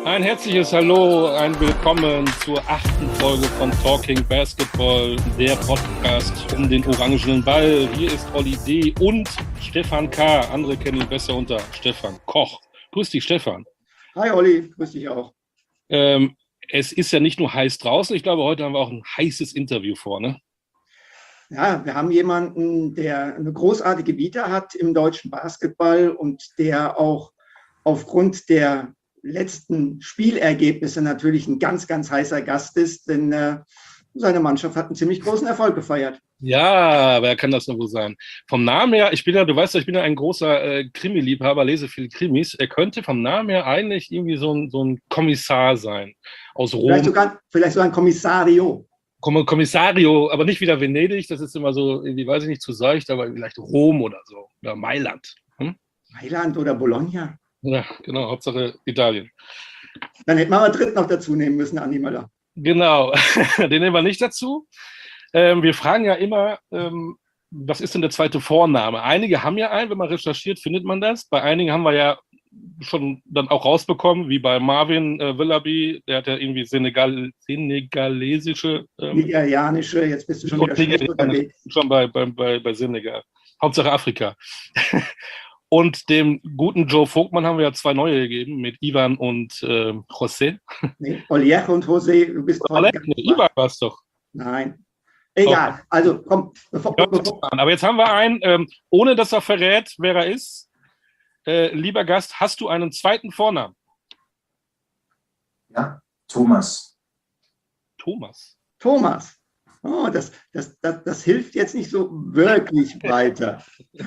Ein herzliches Hallo, ein Willkommen zur 8. Folge von Talking Basketball, der Podcast um den orangenen Ball. Hier ist Olli D. und Stefan K. Andere kennen ihn besser unter Stefan Koch. Grüß dich, Stefan. Hi Olli, grüß dich auch. Es ist ja nicht nur heiß draußen, ich glaube, heute haben wir auch ein heißes Interview vor, ne? Ja, wir haben jemanden, der eine großartige Vita hat im deutschen Basketball und der auch aufgrund der letzten Spielergebnisse natürlich ein ganz, ganz heißer Gast ist, denn seine Mannschaft hat einen ziemlich großen Erfolg gefeiert. Ja, wer kann das denn wohl sein? Vom Namen her, du weißt ja, ich bin ja ein großer Krimi-Liebhaber, lese viele Krimis. Er könnte vom Namen her eigentlich irgendwie so ein Kommissar sein aus Rom. Vielleicht sogar ein Kommissario. Kommissario, aber nicht wieder Venedig, das ist immer so, irgendwie, weiß ich nicht, zu seicht, aber vielleicht Rom oder so, oder Mailand. Mailand oder Bologna. Ja, genau, Hauptsache Italien. Dann hätten wir aber Dritt noch dazu nehmen müssen, Andi Möller. Genau, den nehmen wir nicht dazu. Wir fragen ja immer, was ist denn der zweite Vorname? Einige haben ja einen, wenn man recherchiert, findet man das. Bei einigen haben wir ja schon dann auch rausbekommen, wie bei Marvin Willoughby, der hat ja irgendwie senegalesische... Nigerianische, jetzt bist du schon wieder schlecht unterwegs. Schon bei Senegal. Hauptsache Afrika. Und dem guten Joe Vogtmann haben wir ja 2 neue gegeben, mit Ivan und José. Nee, Oliech und José, du bist heute Ivan war es doch. Nein. Egal, also komm. Aber jetzt haben wir einen, ohne dass er verrät, wer er ist. Lieber Gast, hast du einen zweiten Vornamen? Ja, Thomas. Thomas. Oh, das hilft jetzt nicht so wirklich weiter.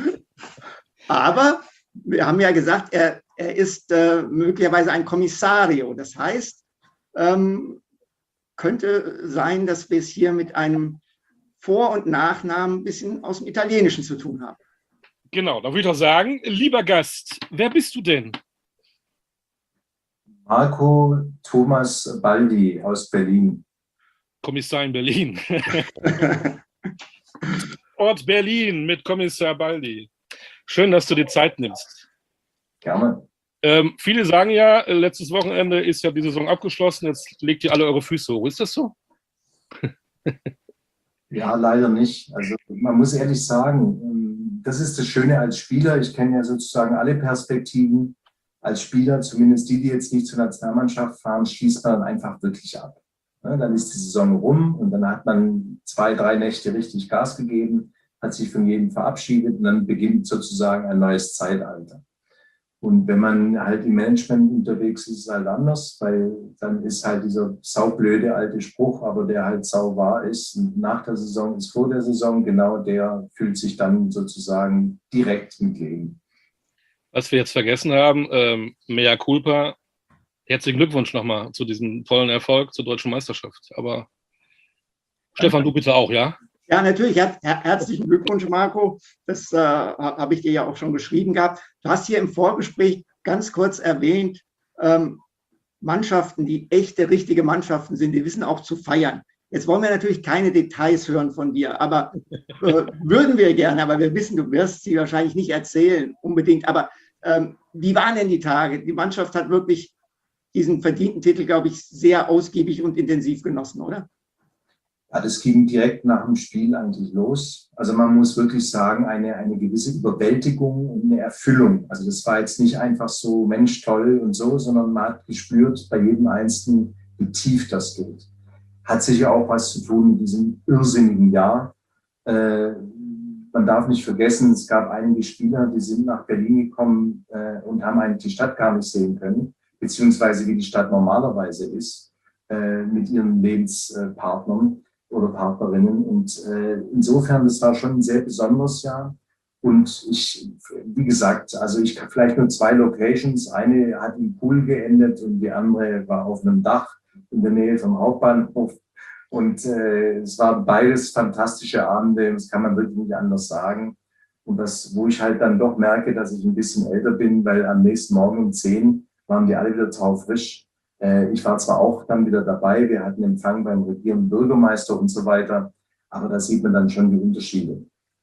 Aber wir haben ja gesagt, er ist möglicherweise ein Kommissario. Das heißt, könnte sein, dass wir es hier mit einem Vor- und Nachnamen ein bisschen aus dem Italienischen zu tun haben. Genau, da würde ich doch sagen, lieber Gast, wer bist du denn? Marco Thomas Baldi aus Berlin. Kommissar in Berlin. Ort Berlin mit Kommissar Baldi. Schön, dass du dir Zeit nimmst. Gerne. Viele sagen ja, letztes Wochenende ist ja die Saison abgeschlossen, jetzt legt ihr alle eure Füße hoch. Ist das so? Ja, leider nicht. Also man muss ehrlich sagen, das ist das Schöne als Spieler. Ich kenne ja sozusagen alle Perspektiven. Als Spieler, zumindest die jetzt nicht zur Nationalmannschaft fahren, schließt man einfach wirklich ab. Dann ist die Saison rum und dann hat man 2, 3 Nächte richtig Gas gegeben, hat sich von jedem verabschiedet und dann beginnt sozusagen ein neues Zeitalter. Und wenn man halt im Management unterwegs ist, ist es halt anders, weil dann ist halt dieser saublöde alte Spruch, aber der halt sau wahr ist, nach der Saison ist vor der Saison, genau der fühlt sich dann sozusagen direkt mit Leben. Was wir jetzt vergessen haben, mea culpa, herzlichen Glückwunsch nochmal zu diesem tollen Erfolg zur Deutschen Meisterschaft. Aber Stefan, du bitte auch, ja? Ja, natürlich. Herzlichen Glückwunsch, Marco. Das habe ich dir ja auch schon geschrieben gehabt. Du hast hier im Vorgespräch ganz kurz erwähnt, Mannschaften, die echte, richtige Mannschaften sind, die wissen auch zu feiern. Jetzt wollen wir natürlich keine Details hören von dir, aber würden wir gerne, aber wir wissen, du wirst sie wahrscheinlich nicht erzählen, unbedingt. Aber wie waren denn die Tage? Die Mannschaft hat wirklich diesen verdienten Titel, glaube ich, sehr ausgiebig und intensiv genossen, oder? Ja, das ging direkt nach dem Spiel eigentlich los. Also man muss wirklich sagen, eine gewisse Überwältigung und eine Erfüllung. Also das war jetzt nicht einfach so, Mensch, toll und so, sondern man hat gespürt bei jedem Einzelnen, wie tief das geht. Hat sicher auch was zu tun mit diesem irrsinnigen Jahr. Man darf nicht vergessen, es gab einige Spieler, die sind nach Berlin gekommen und haben eigentlich die Stadt gar nicht sehen können, beziehungsweise wie die Stadt normalerweise ist, mit ihren Lebenspartnern oder Partnerinnen. Und insofern, das war schon ein sehr besonderes Jahr. Und wie gesagt, also ich habe vielleicht nur 2 Locations. Eine hat im Pool geendet und die andere war auf einem Dach in der Nähe vom Hauptbahnhof. Und es waren beides fantastische Abende, das kann man wirklich nicht anders sagen. Und das, wo ich halt dann doch merke, dass ich ein bisschen älter bin, weil am nächsten Morgen um 10 waren die alle wieder taufrisch. Ich war zwar auch dann wieder dabei, wir hatten Empfang beim regierenden Bürgermeister und so weiter, aber da sieht man dann schon die Unterschiede.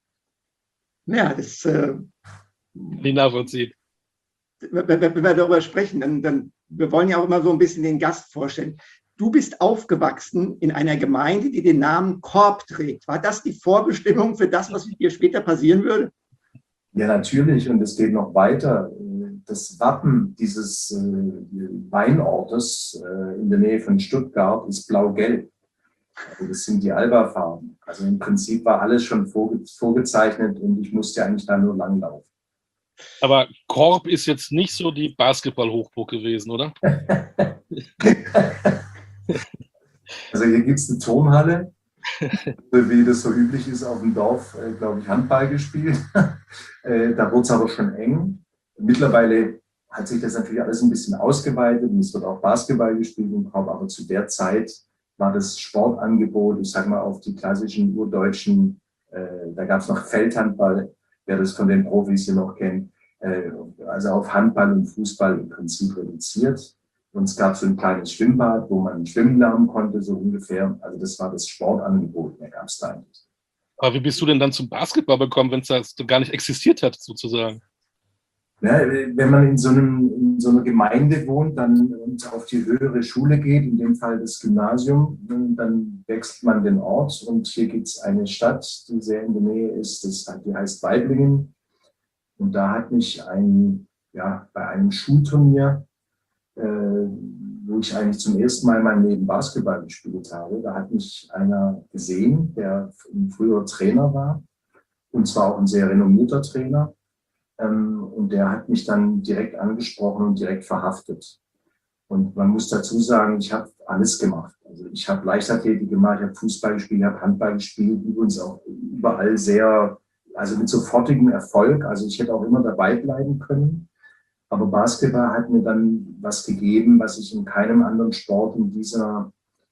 Ja, das nicht nachvollziehen. wenn wir darüber sprechen, dann wir wollen ja auch immer so ein bisschen den Gast vorstellen. Du bist aufgewachsen in einer Gemeinde, die den Namen Korb trägt. War das die Vorbestimmung für das, was mit dir später passieren würde? Ja, natürlich. Und es geht noch weiter. Das Wappen dieses Weinortes in der Nähe von Stuttgart ist blau-gelb. Also das sind die Alba-Farben. Also im Prinzip war alles schon vorgezeichnet und ich musste eigentlich da nur langlaufen. Aber Korb ist jetzt nicht so die Basketball-Hochburg gewesen, oder? Also hier gibt es eine Turnhalle, wie das so üblich ist auf dem Dorf, glaube ich, Handball gespielt. Da wurde es aber schon eng. Mittlerweile hat sich das natürlich alles ein bisschen ausgeweitet und es wird auch Basketball gespielt im Korb, aber zu der Zeit war das Sportangebot, ich sage mal, auf die klassischen urdeutschen, da gab es noch Feldhandball, wer das von den Profis hier noch kennt, also auf Handball und Fußball im Prinzip reduziert. Und es gab so ein kleines Schwimmbad, wo man schwimmen lernen konnte, so ungefähr. Also das war das Sportangebot, mehr gab es da nicht. Aber wie bist du denn dann zum Basketball gekommen, wenn es das gar nicht existiert hat, sozusagen? Ja, wenn man in so einer Gemeinde wohnt dann und auf die höhere Schule geht, in dem Fall das Gymnasium, dann wechselt man den Ort. Und hier gibt es eine Stadt, die sehr in der Nähe ist, die heißt Waiblingen. Und da hat mich bei einem Schulturnier, wo ich eigentlich zum ersten Mal in meinem Leben Basketball gespielt habe, da hat mich einer gesehen, der ein früherer Trainer war, und zwar auch ein sehr renommierter Trainer. Und der hat mich dann direkt angesprochen und direkt verhaftet. Und man muss dazu sagen, ich habe alles gemacht. Also ich habe Leichtathletik gemacht, ich habe Fußball gespielt, ich habe Handball gespielt, übrigens auch überall also mit sofortigem Erfolg. Also ich hätte auch immer dabei bleiben können. Aber Basketball hat mir dann was gegeben, was ich in keinem anderen Sport in dieser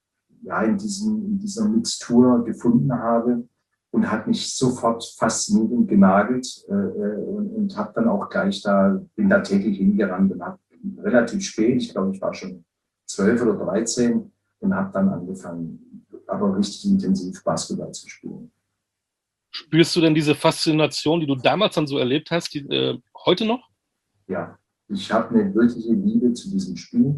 Mixtur gefunden habe. Und hat mich sofort fasziniert und genagelt und habe dann auch bin da täglich hingerannt und habe relativ spät, ich glaube, ich war schon 12 oder 13 und habe dann angefangen, aber richtig intensiv Basketball zu spielen. Spürst du denn diese Faszination, die du damals dann so erlebt hast, heute noch? Ja, ich habe eine wirkliche Liebe zu diesem Spiel.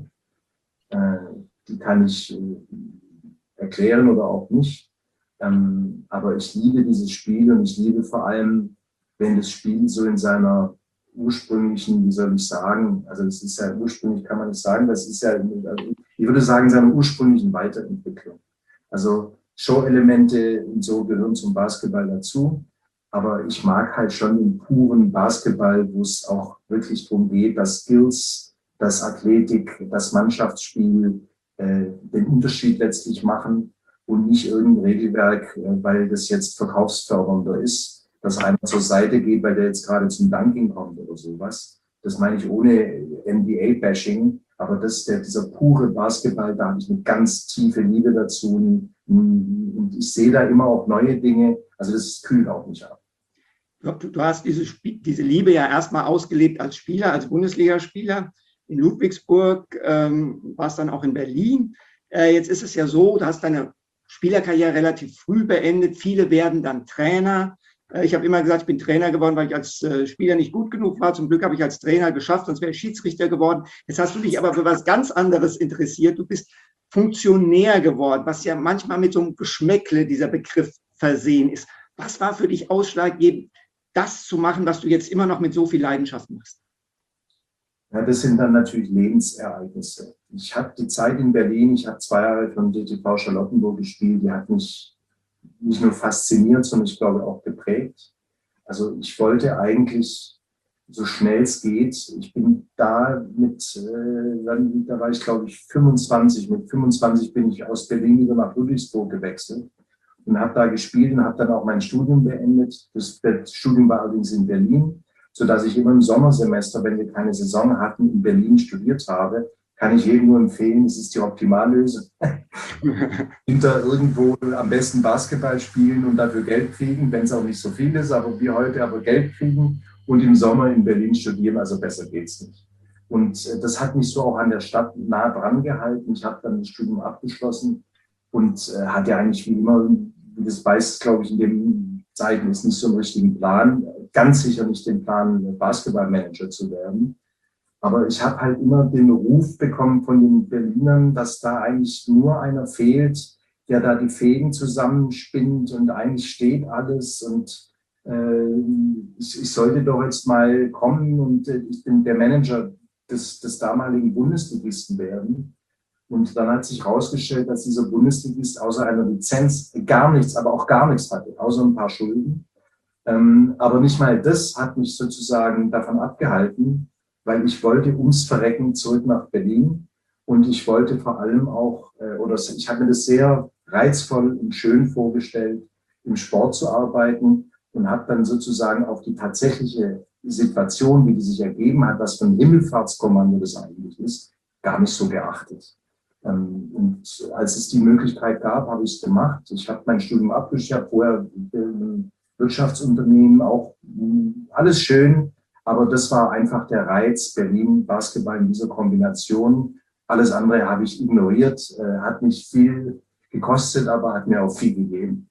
Die kann ich erklären oder auch nicht. Aber ich liebe dieses Spiel und ich liebe vor allem, wenn das Spiel so in seiner ursprünglichen, wie soll ich sagen, also das ist ja ursprünglich, kann man nicht sagen, das ist ja, also ich würde sagen, seiner ursprünglichen Weiterentwicklung. Also Show-Elemente und so gehören zum Basketball dazu, aber ich mag halt schon den puren Basketball, wo es auch wirklich darum geht, dass Skills, das Athletik, das Mannschaftsspiel den Unterschied letztlich machen. Und nicht irgendein Regelwerk, weil das jetzt verkaufsfördernder ist, dass einer zur Seite geht, weil der jetzt gerade zum Dunking kommt oder sowas. Das meine ich ohne NBA-Bashing, aber dieser pure Basketball, da habe ich eine ganz tiefe Liebe dazu und ich sehe da immer auch neue Dinge, also das kühlt auch nicht ab. Du hast diese Liebe ja erstmal ausgelebt als Spieler, als Bundesligaspieler in Ludwigsburg, warst dann auch in Berlin. Jetzt ist es ja so, du hast deine Spielerkarriere relativ früh beendet. Viele werden dann Trainer. Ich habe immer gesagt, ich bin Trainer geworden, weil ich als Spieler nicht gut genug war. Zum Glück habe ich als Trainer geschafft, sonst wäre ich Schiedsrichter geworden. Jetzt hast du dich aber für was ganz anderes interessiert. Du bist Funktionär geworden, was ja manchmal mit so einem Geschmäckle dieser Begriff versehen ist. Was war für dich ausschlaggebend, das zu machen, was du jetzt immer noch mit so viel Leidenschaft machst? Ja, das sind dann natürlich Lebensereignisse. Ich habe die Zeit in Berlin, ich habe 2 Jahre von DTV Charlottenburg gespielt, die hat mich nicht nur fasziniert, sondern ich glaube auch geprägt. Also ich wollte eigentlich so schnell es geht, ich bin da da war ich glaube ich 25, mit 25 bin ich aus Berlin wieder nach Ludwigsburg gewechselt und habe da gespielt und habe dann auch mein Studium beendet. Das Studium war allerdings in Berlin, sodass ich immer im Sommersemester, wenn wir keine Saison hatten, in Berlin studiert habe. Kann ich jedem nur empfehlen, das ist die Optimallösung. Hinter irgendwo am besten Basketball spielen und dafür Geld kriegen, wenn es auch nicht so viel ist, aber wie heute aber Geld kriegen und im Sommer in Berlin studieren, also besser geht's nicht. Und das hat mich so auch an der Stadt nah dran gehalten. Ich habe dann das Studium abgeschlossen und hatte eigentlich wie immer, wie das weiß, glaube ich, in den Zeiten ist nicht so einen richtigen Plan, ganz sicher nicht den Plan, Basketballmanager zu werden. Aber ich habe halt immer den Ruf bekommen von den Berlinern, dass da eigentlich nur einer fehlt, der da die Fäden zusammenspinnt und eigentlich steht alles und ich sollte doch jetzt mal kommen und ich bin der Manager des damaligen Bundesligisten werden. Und dann hat sich herausgestellt, dass dieser Bundesligist außer einer Lizenz gar nichts, aber auch gar nichts hatte, außer ein paar Schulden. Aber nicht mal das hat mich sozusagen davon abgehalten, weil ich wollte ums Verrecken zurück nach Berlin. Und ich wollte vor allem auch, ich habe mir das sehr reizvoll und schön vorgestellt, im Sport zu arbeiten und habe dann sozusagen auf die tatsächliche Situation, wie die sich ergeben hat, was für ein Himmelfahrtskommando das eigentlich ist, gar nicht so geachtet. Und als es die Möglichkeit gab, habe ich es gemacht. Ich habe mein Studium abgeschlossen, ich habe vorher Wirtschaftsunternehmen, auch alles schön, aber das war einfach der Reiz, Berlin, Basketball in dieser Kombination. Alles andere habe ich ignoriert, hat nicht viel gekostet, aber hat mir auch viel gegeben.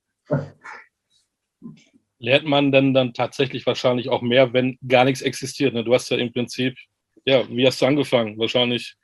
Lernt man denn dann tatsächlich wahrscheinlich auch mehr, wenn gar nichts existiert? Ne? Du hast ja im Prinzip, ja, wie hast du angefangen? Wahrscheinlich,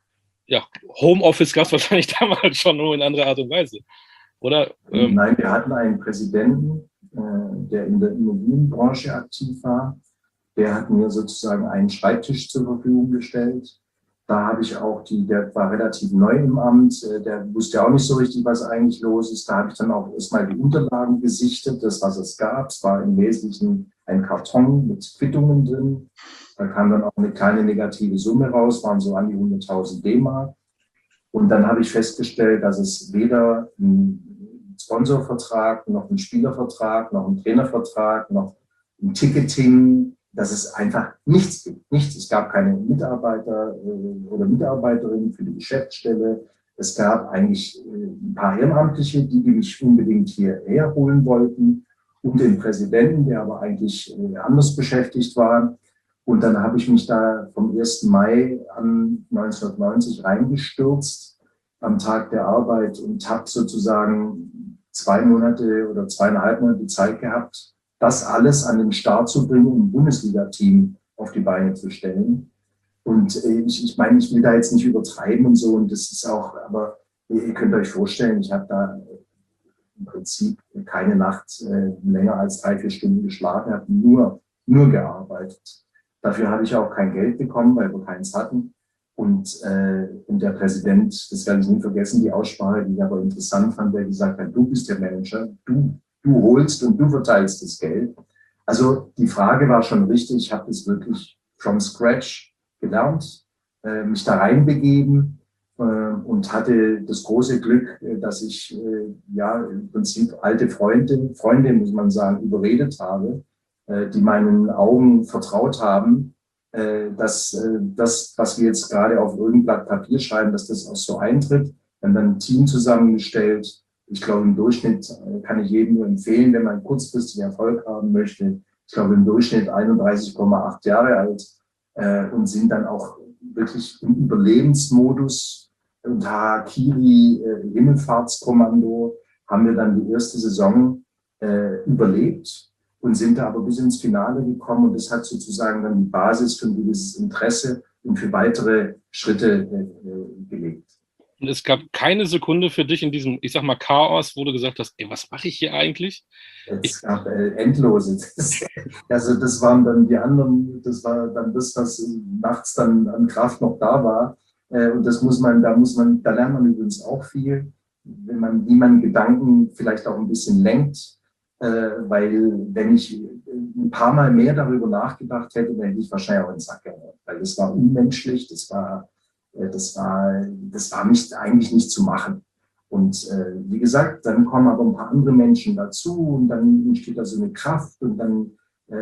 ja, Homeoffice gab es wahrscheinlich damals schon, nur in anderer Art und Weise, oder? Nein, wir hatten einen Präsidenten, der in der Immobilienbranche aktiv war. Der hat mir sozusagen einen Schreibtisch zur Verfügung gestellt. Da habe ich auch der war relativ neu im Amt, der wusste auch nicht so richtig, was eigentlich los ist. Da habe ich dann auch erstmal die Unterlagen gesichtet, das, was es gab. Es war im Wesentlichen ein Karton mit Quittungen drin. Da kam dann auch eine kleine negative Summe raus, waren so an die 100.000 D-Mark. Und dann habe ich festgestellt, dass es weder einen Sponsorvertrag, noch einen Spielervertrag, noch einen Trainervertrag, noch ein Ticketing, dass es einfach nichts gibt. Nichts. Es gab keine Mitarbeiter oder Mitarbeiterinnen für die Geschäftsstelle. Es gab eigentlich ein paar Ehrenamtliche, die mich unbedingt hierher holen wollten, und den Präsidenten, der aber eigentlich anders beschäftigt war. Und dann habe ich mich da vom 1. Mai an 1990 reingestürzt am Tag der Arbeit und habe sozusagen 2 Monate oder 2,5 Monate Zeit gehabt, das alles an den Start zu bringen, um ein Bundesliga-Team auf die Beine zu stellen. Und ich meine, ich will da jetzt nicht übertreiben und so, und das ist auch, aber ihr könnt euch vorstellen, ich habe da im Prinzip keine Nacht länger als 3-4 Stunden geschlafen, habe nur gearbeitet. Dafür habe ich auch kein Geld bekommen, weil wir keins hatten. Und der Präsident, das werde ich nie vergessen, die Aussprache, die ich aber interessant fand, der gesagt hat, du bist der Manager, du holst und du verteilst das Geld. Also die Frage war schon richtig, ich habe das wirklich from scratch gelernt, mich da reinbegeben und hatte das große Glück, dass ich ja im Prinzip alte Freunde muss man sagen, überredet habe, die meinen Augen vertraut haben, dass das, was wir jetzt gerade auf irgendein Blatt Papier schreiben, dass das auch so eintritt. Wir haben dann ein Team zusammengestellt. Ich glaube, im Durchschnitt kann ich jedem nur empfehlen, wenn man kurzfristig Erfolg haben möchte. Ich glaube, im Durchschnitt 31,8 Jahre alt und sind dann auch wirklich im Überlebensmodus und Harakiri, Himmelfahrtskommando, haben wir dann die erste Saison überlebt und sind da aber bis ins Finale gekommen. Und das hat sozusagen dann die Basis für ein gewisses Interesse und für weitere Schritte gelegt. Und es gab keine Sekunde für dich in diesem, ich sag mal, Chaos, wo du gesagt hast, ey, was mache ich hier eigentlich? Es gab endlose. Also das waren dann die anderen, das war dann das, was nachts dann an Kraft noch da war. Und da lernt man übrigens auch viel, wie man Gedanken vielleicht auch ein bisschen lenkt. Weil wenn ich ein paar Mal mehr darüber nachgedacht hätte, dann hätte ich wahrscheinlich auch in den Sack gehauen. Weil das war unmenschlich, das war nicht, eigentlich nicht zu machen. Und wie gesagt, dann kommen aber ein paar andere Menschen dazu und dann entsteht da so eine Kraft. Und dann,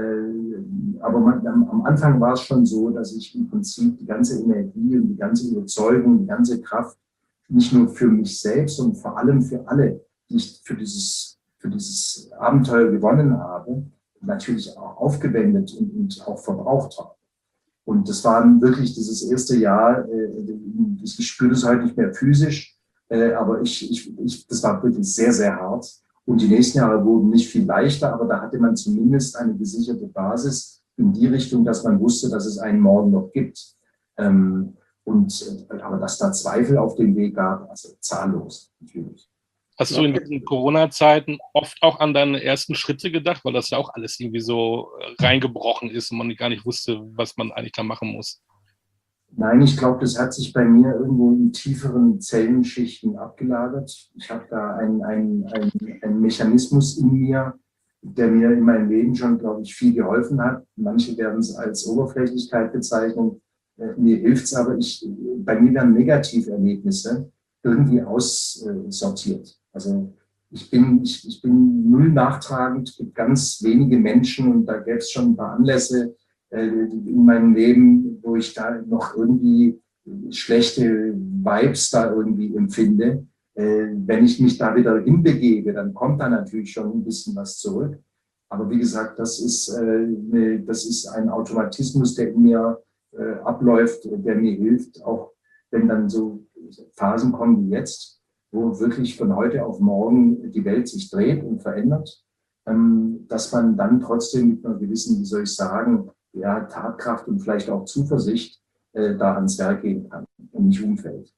am Anfang war es schon so, dass ich im Prinzip die ganze Energie und die ganze Überzeugung, die ganze Kraft nicht nur für mich selbst, sondern vor allem für alle, die ich für dieses Abenteuer gewonnen habe, natürlich auch aufgewendet und auch verbraucht habe. Und das war wirklich dieses erste Jahr, ich spüre das heute nicht mehr physisch, aber das war wirklich sehr, sehr hart. Und die nächsten Jahre wurden nicht viel leichter, aber da hatte man zumindest eine gesicherte Basis in die Richtung, dass man wusste, dass es einen Morgen noch gibt. Aber dass da Zweifel auf dem Weg gab, also zahllos natürlich. Hast du in diesen Corona-Zeiten oft auch an deine ersten Schritte gedacht, weil das ja auch alles irgendwie so reingebrochen ist und man gar nicht wusste, was man eigentlich da machen muss? Nein, ich glaube, das hat sich bei mir irgendwo in tieferen Zellenschichten abgelagert. Ich habe da einen Mechanismus in mir, der mir in meinem Leben schon, glaube ich, viel geholfen hat. Manche werden es als Oberflächlichkeit bezeichnen. Mir hilft es aber, bei mir werden Negativerlebnisse irgendwie aussortiert. Also ich bin null nachtragend, es gibt ganz wenige Menschen und da gäbe es schon ein paar Anlässe in meinem Leben, wo ich da noch irgendwie schlechte Vibes da irgendwie empfinde. Wenn ich mich da wieder hinbegebe, dann kommt da natürlich schon ein bisschen was zurück. Aber wie gesagt, das ist ein Automatismus, der in mir abläuft, der mir hilft, auch wenn dann so Phasen kommen wie jetzt, wo wirklich von heute auf morgen die Welt sich dreht und verändert, dass man dann trotzdem mit einer gewissen, wie soll ich sagen, ja, Tatkraft und vielleicht auch Zuversicht da ans Werk gehen kann und nicht umfällt.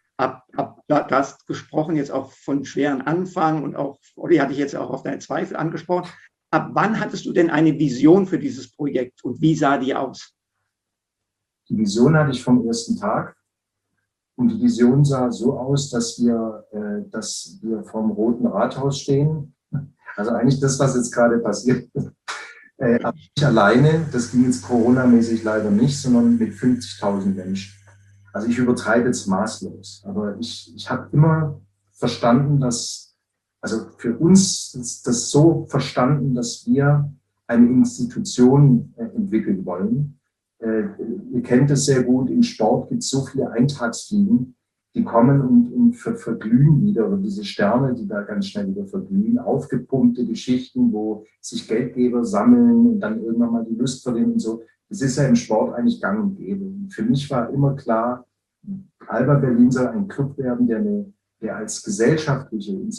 Du hast gesprochen jetzt auch von schweren Anfang und auch, Olli hatte ich jetzt auch auf deine Zweifel angesprochen. Ab wann hattest du denn eine Vision für dieses Projekt und wie sah die aus? Die Vision hatte ich vom ersten Tag. Und die Vision sah so aus, dass wir vom Roten Rathaus stehen. Also eigentlich das, was jetzt gerade passiert. Aber nicht alleine, das ging jetzt Corona-mäßig leider nicht, sondern mit 50.000 Menschen. Also ich übertreibe jetzt maßlos. Aber ich habe immer verstanden, also für uns ist das so verstanden, dass wir eine Institution entwickeln wollen. Ihr kennt es sehr gut, im Sport gibt es so viele Eintagsfliegen, die kommen und verglühen wieder, oder diese Sterne, die da ganz schnell wieder verglühen, aufgepumpte Geschichten, wo sich Geldgeber sammeln und dann irgendwann mal die Lust verlieren und so. Das ist ja im Sport eigentlich gang und gäbe. Und für mich war immer klar, Alba Berlin soll ein Club werden, der als gesellschaftliche und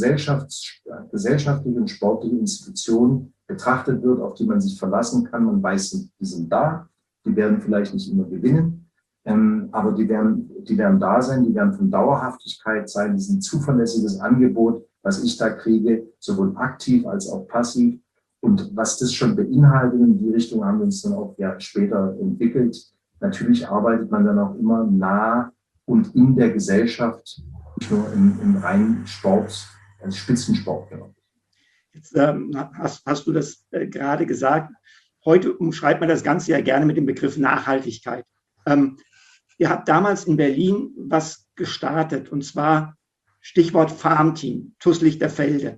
sportliche Institution betrachtet wird, auf die man sich verlassen kann. Man weiß, die sind da. Die werden vielleicht nicht immer gewinnen, aber die werden da sein, die werden von Dauerhaftigkeit sein, die sind ein zuverlässiges Angebot, was ich da kriege, sowohl aktiv als auch passiv. Und was das schon beinhaltet, in die Richtung haben wir uns dann auch später entwickelt. Natürlich arbeitet man dann auch immer nah und in der Gesellschaft, nicht nur im reinen Sport, als Spitzensport. Jetzt hast du das gerade gesagt. Heute umschreibt man das Ganze ja gerne mit dem Begriff Nachhaltigkeit. Ihr habt damals in Berlin was gestartet, und zwar Stichwort Farmteam, TuS Lichterfelde.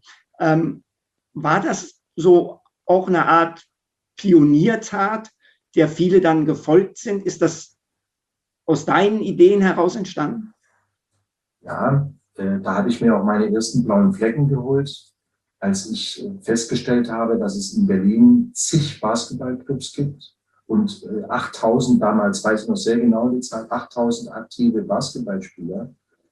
War das so auch eine Art Pioniertat, der viele dann gefolgt sind? Ist das aus deinen Ideen heraus entstanden? Ja, da habe ich mir auch meine ersten blauen Flecken geholt, als ich festgestellt habe, dass es in Berlin zig Basketballclubs gibt und 8.000, damals weiß ich noch sehr genau die Zahl, 8.000 aktive Basketballspieler,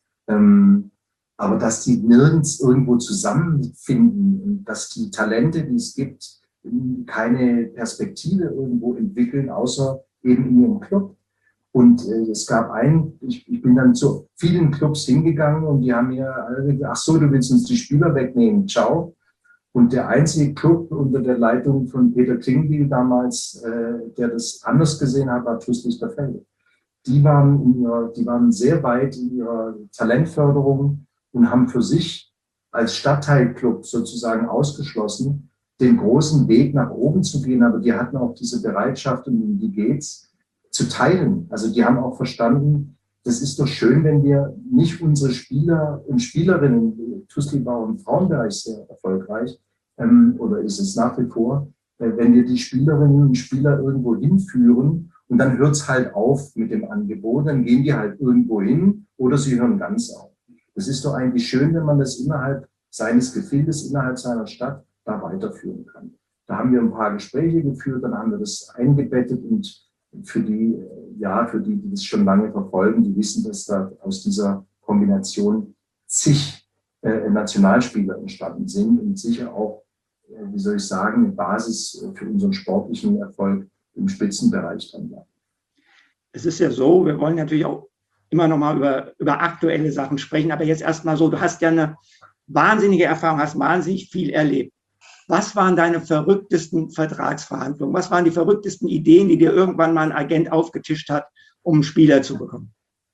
aber dass die nirgends irgendwo zusammenfinden und dass die Talente, die es gibt, keine Perspektive irgendwo entwickeln, außer eben in ihrem Club. Und es gab ich bin dann zu vielen Clubs hingegangen und die haben mir alle gesagt, ach so, du willst uns die Spieler wegnehmen, ciao. Und der einzige Club unter der Leitung von Peter Klingbeil damals, der das anders gesehen hat, war TuS Lichterfelde. Die waren sehr weit in ihrer Talentförderung und haben für sich als Stadtteilclub sozusagen ausgeschlossen, den großen Weg nach oben zu gehen. Aber die hatten auch diese Bereitschaft, und um die geht's, zu teilen. Also die haben auch verstanden, das ist doch schön, wenn wir nicht unsere Spieler und Spielerinnen, TuS war im Frauenbereich sehr erfolgreich, oder ist es nach wie vor, wenn wir die Spielerinnen und Spieler irgendwo hinführen und dann hört es halt auf mit dem Angebot, dann gehen die halt irgendwo hin oder sie hören ganz auf. Das ist doch eigentlich schön, wenn man das innerhalb seines Gefildes, innerhalb seiner Stadt da weiterführen kann. Da haben wir ein paar Gespräche geführt, dann haben wir das eingebettet und für die, die das schon lange verfolgen, die wissen, dass da aus dieser Kombination zig Nationalspieler entstanden sind und sicher auch, wie soll ich sagen, eine Basis für unseren sportlichen Erfolg im Spitzenbereich dann war. es ist ja so, wir wollen natürlich auch immer noch mal über aktuelle Sachen sprechen, aber jetzt erstmal so, du hast ja eine wahnsinnige Erfahrung, hast wahnsinnig viel erlebt. Was waren deine verrücktesten Vertragsverhandlungen? Was waren die verrücktesten Ideen, die dir irgendwann mal ein Agent aufgetischt hat, um einen Spieler zu bekommen?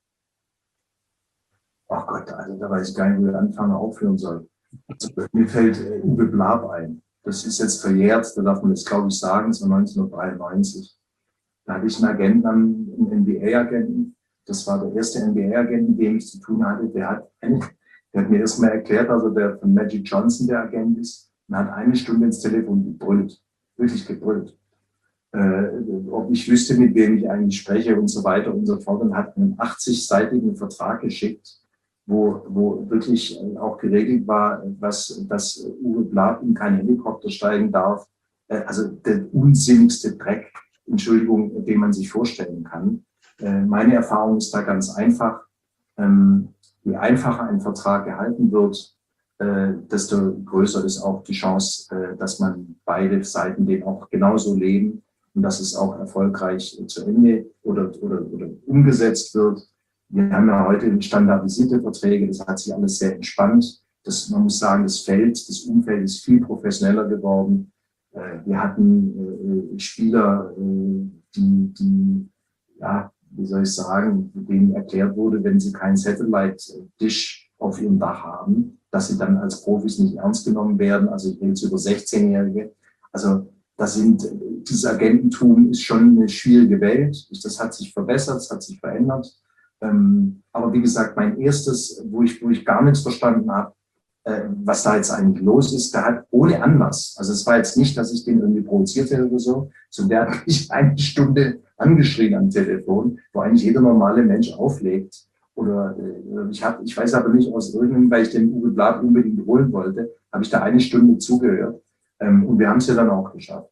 Ach Gott, also da weiß ich gar nicht, wo ich anfangen aufhören soll. Also, mir fällt Uwe Blab ein. Das ist jetzt verjährt, da darf man das, glaube ich, sagen, es war 1993. Da hatte ich einen Agenten, einen NBA-Agenten. Das war der erste NBA-Agent, mit dem ich zu tun hatte. Der hat mir erstmal erklärt, also der von Magic Johnson der Agent ist, und hat 1 Stunde ins Telefon gebrüllt. Wirklich gebrüllt. Ob ich wüsste, mit wem ich eigentlich spreche und so weiter und so fort. Und hat einen 80-seitigen Vertrag geschickt, wo wirklich auch geregelt war, dass Uwe Blab in keinen Helikopter steigen darf. Also der unsinnigste Dreck, Entschuldigung, den man sich vorstellen kann. Meine Erfahrung ist da ganz einfach. Je einfacher ein Vertrag gehalten wird, desto größer ist auch die Chance, dass man beide Seiten den auch genauso leben und dass es auch erfolgreich zu Ende oder umgesetzt wird. Wir haben ja heute standardisierte Verträge, das hat sich alles sehr entspannt. Man muss sagen, das Umfeld ist viel professioneller geworden. Wir hatten Spieler, die, ja, wie soll ich sagen, denen erklärt wurde, wenn sie keinen Satellite-Dish auf ihrem Dach haben, dass sie dann als Profis nicht ernst genommen werden. Also ich rede jetzt über 16-Jährige. Also dieses Agententum ist schon eine schwierige Welt. Das hat sich verbessert, es hat sich verändert. Aber wie gesagt, mein erstes, wo ich gar nichts verstanden habe, was da jetzt eigentlich los ist, der hat ohne Anlass, also es war jetzt nicht, dass ich den irgendwie provoziert hätte oder so, sondern der hat mich 1 Stunde angeschrien am Telefon, wo eigentlich jeder normale Mensch auflegt. Oder ich weiß aber nicht aus irgendeinem, weil ich den Uwe Blab unbedingt holen wollte, habe ich da 1 Stunde zugehört. Und wir haben es ja dann auch geschafft.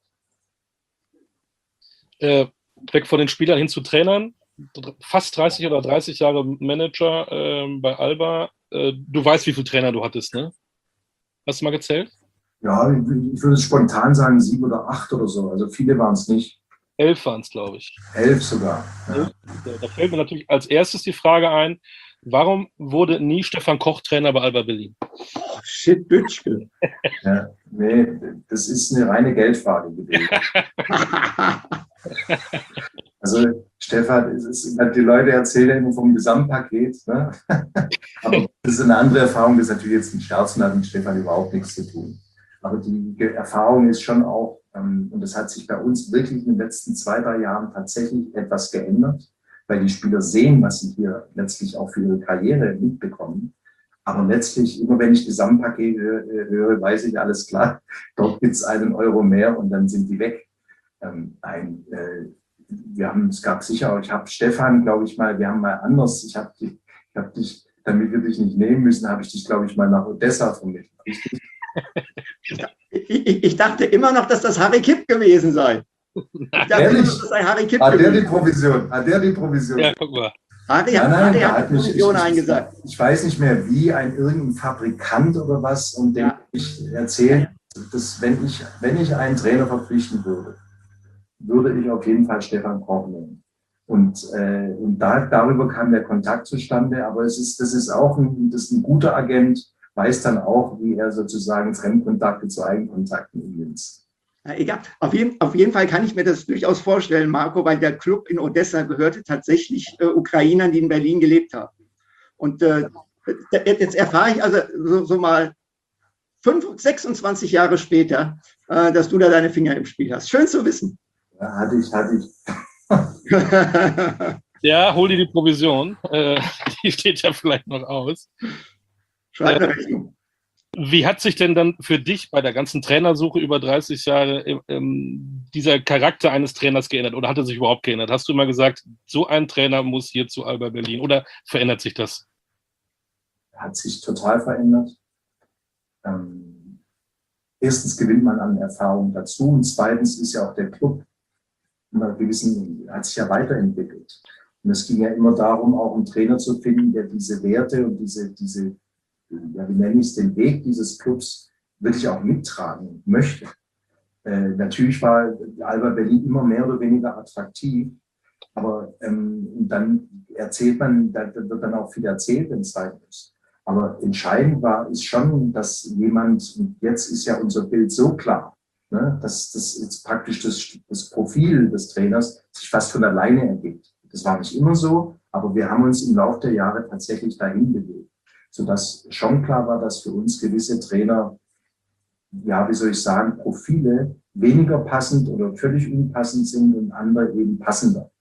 Weg von den Spielern hin zu Trainern. Fast 30 oder 30 Jahre Manager bei Alba. Du weißt, wie viele Trainer du hattest, ne? Hast du mal gezählt? Ja, ich würde spontan sagen 7 oder 8 oder so. Also viele waren es nicht. 11 waren es, glaube ich. 11 sogar. Ja. Da fällt mir natürlich als erstes die Frage ein, warum wurde nie Stefan Koch Trainer bei Alba Berlin? Oh, shit, Bütschke. Ja, nee, das ist eine reine Geldfrage gewesen. Also Stefan, die Leute erzählen immer vom Gesamtpaket, ne? Aber das ist eine andere Erfahrung, das ist natürlich jetzt ein Scherz und hat mit Stefan überhaupt nichts zu tun. Aber die Erfahrung ist schon auch, und das hat sich bei uns wirklich in den letzten 2, 3 Jahren tatsächlich etwas geändert, weil die Spieler sehen, was sie hier letztlich auch für ihre Karriere mitbekommen. Aber letztlich, immer wenn ich Gesamtpaket höre, weiß ich, alles klar, dort gibt es 1 Euro mehr und dann sind die weg. Es gab sicher, ich habe Stefan, glaube ich mal, wir haben mal anders, ich habe dich, damit wir dich nicht nehmen müssen, habe ich dich, glaube ich, mal nach Odessa vermittelt, richtig? Ich dachte immer noch, dass das Harry Kipp gewesen sei. Ich dachte immer noch, das sei Harry Kipp gewesen. Hat der die Provision? Ja, guck mal. Harry hat die Provision eingesagt. Ich weiß nicht mehr, wie irgendein Fabrikant oder was, und dem ich erzähle, dass wenn ich einen Trainer verpflichten würde ich auf jeden Fall Stefan Koch nehmen. Und darüber kam der Kontakt zustande, aber das ist ein guter Agent, weiß dann auch, wie er sozusagen Fremdkontakte zu Eigenkontakten umnimmt. Ja, egal. Auf jeden Fall kann ich mir das durchaus vorstellen, Marco, weil der Club in Odessa gehörte tatsächlich Ukrainern, die in Berlin gelebt haben. Und jetzt erfahre ich also so mal 26 Jahre später, dass du da deine Finger im Spiel hast. Schön zu wissen. Ja, hatte ich. Ja, hol dir die Provision. Die steht ja vielleicht noch aus. Schreib eine Rechnung. Wie hat sich denn dann für dich bei der ganzen Trainersuche über 30 Jahre dieser Charakter eines Trainers geändert oder hat er sich überhaupt geändert? Hast du immer gesagt, so ein Trainer muss hier zu Alba Berlin oder verändert sich das? Hat sich total verändert. Erstens gewinnt man an Erfahrung dazu und zweitens ist ja auch der Club hat sich ja weiterentwickelt. Und es ging ja immer darum, auch einen Trainer zu finden, der diese Werte und diese wie nenne ich es, den Weg dieses Clubs wirklich auch mittragen möchte. Natürlich war Alba Berlin immer mehr oder weniger attraktiv, Aber dann erzählt man, da wird dann auch viel erzählt, wenn es sein muss. Aber entscheidend ist schon, dass jemand, und jetzt ist ja unser Bild so klar, ne, dass das jetzt praktisch das Profil des Trainers sich fast von alleine ergibt. Das war nicht immer so, aber wir haben uns im Laufe der Jahre tatsächlich dahin bewegt, sodass schon klar war, dass für uns gewisse Trainer, ja, wie soll ich sagen, Profile weniger passend oder völlig unpassend sind und andere eben passender.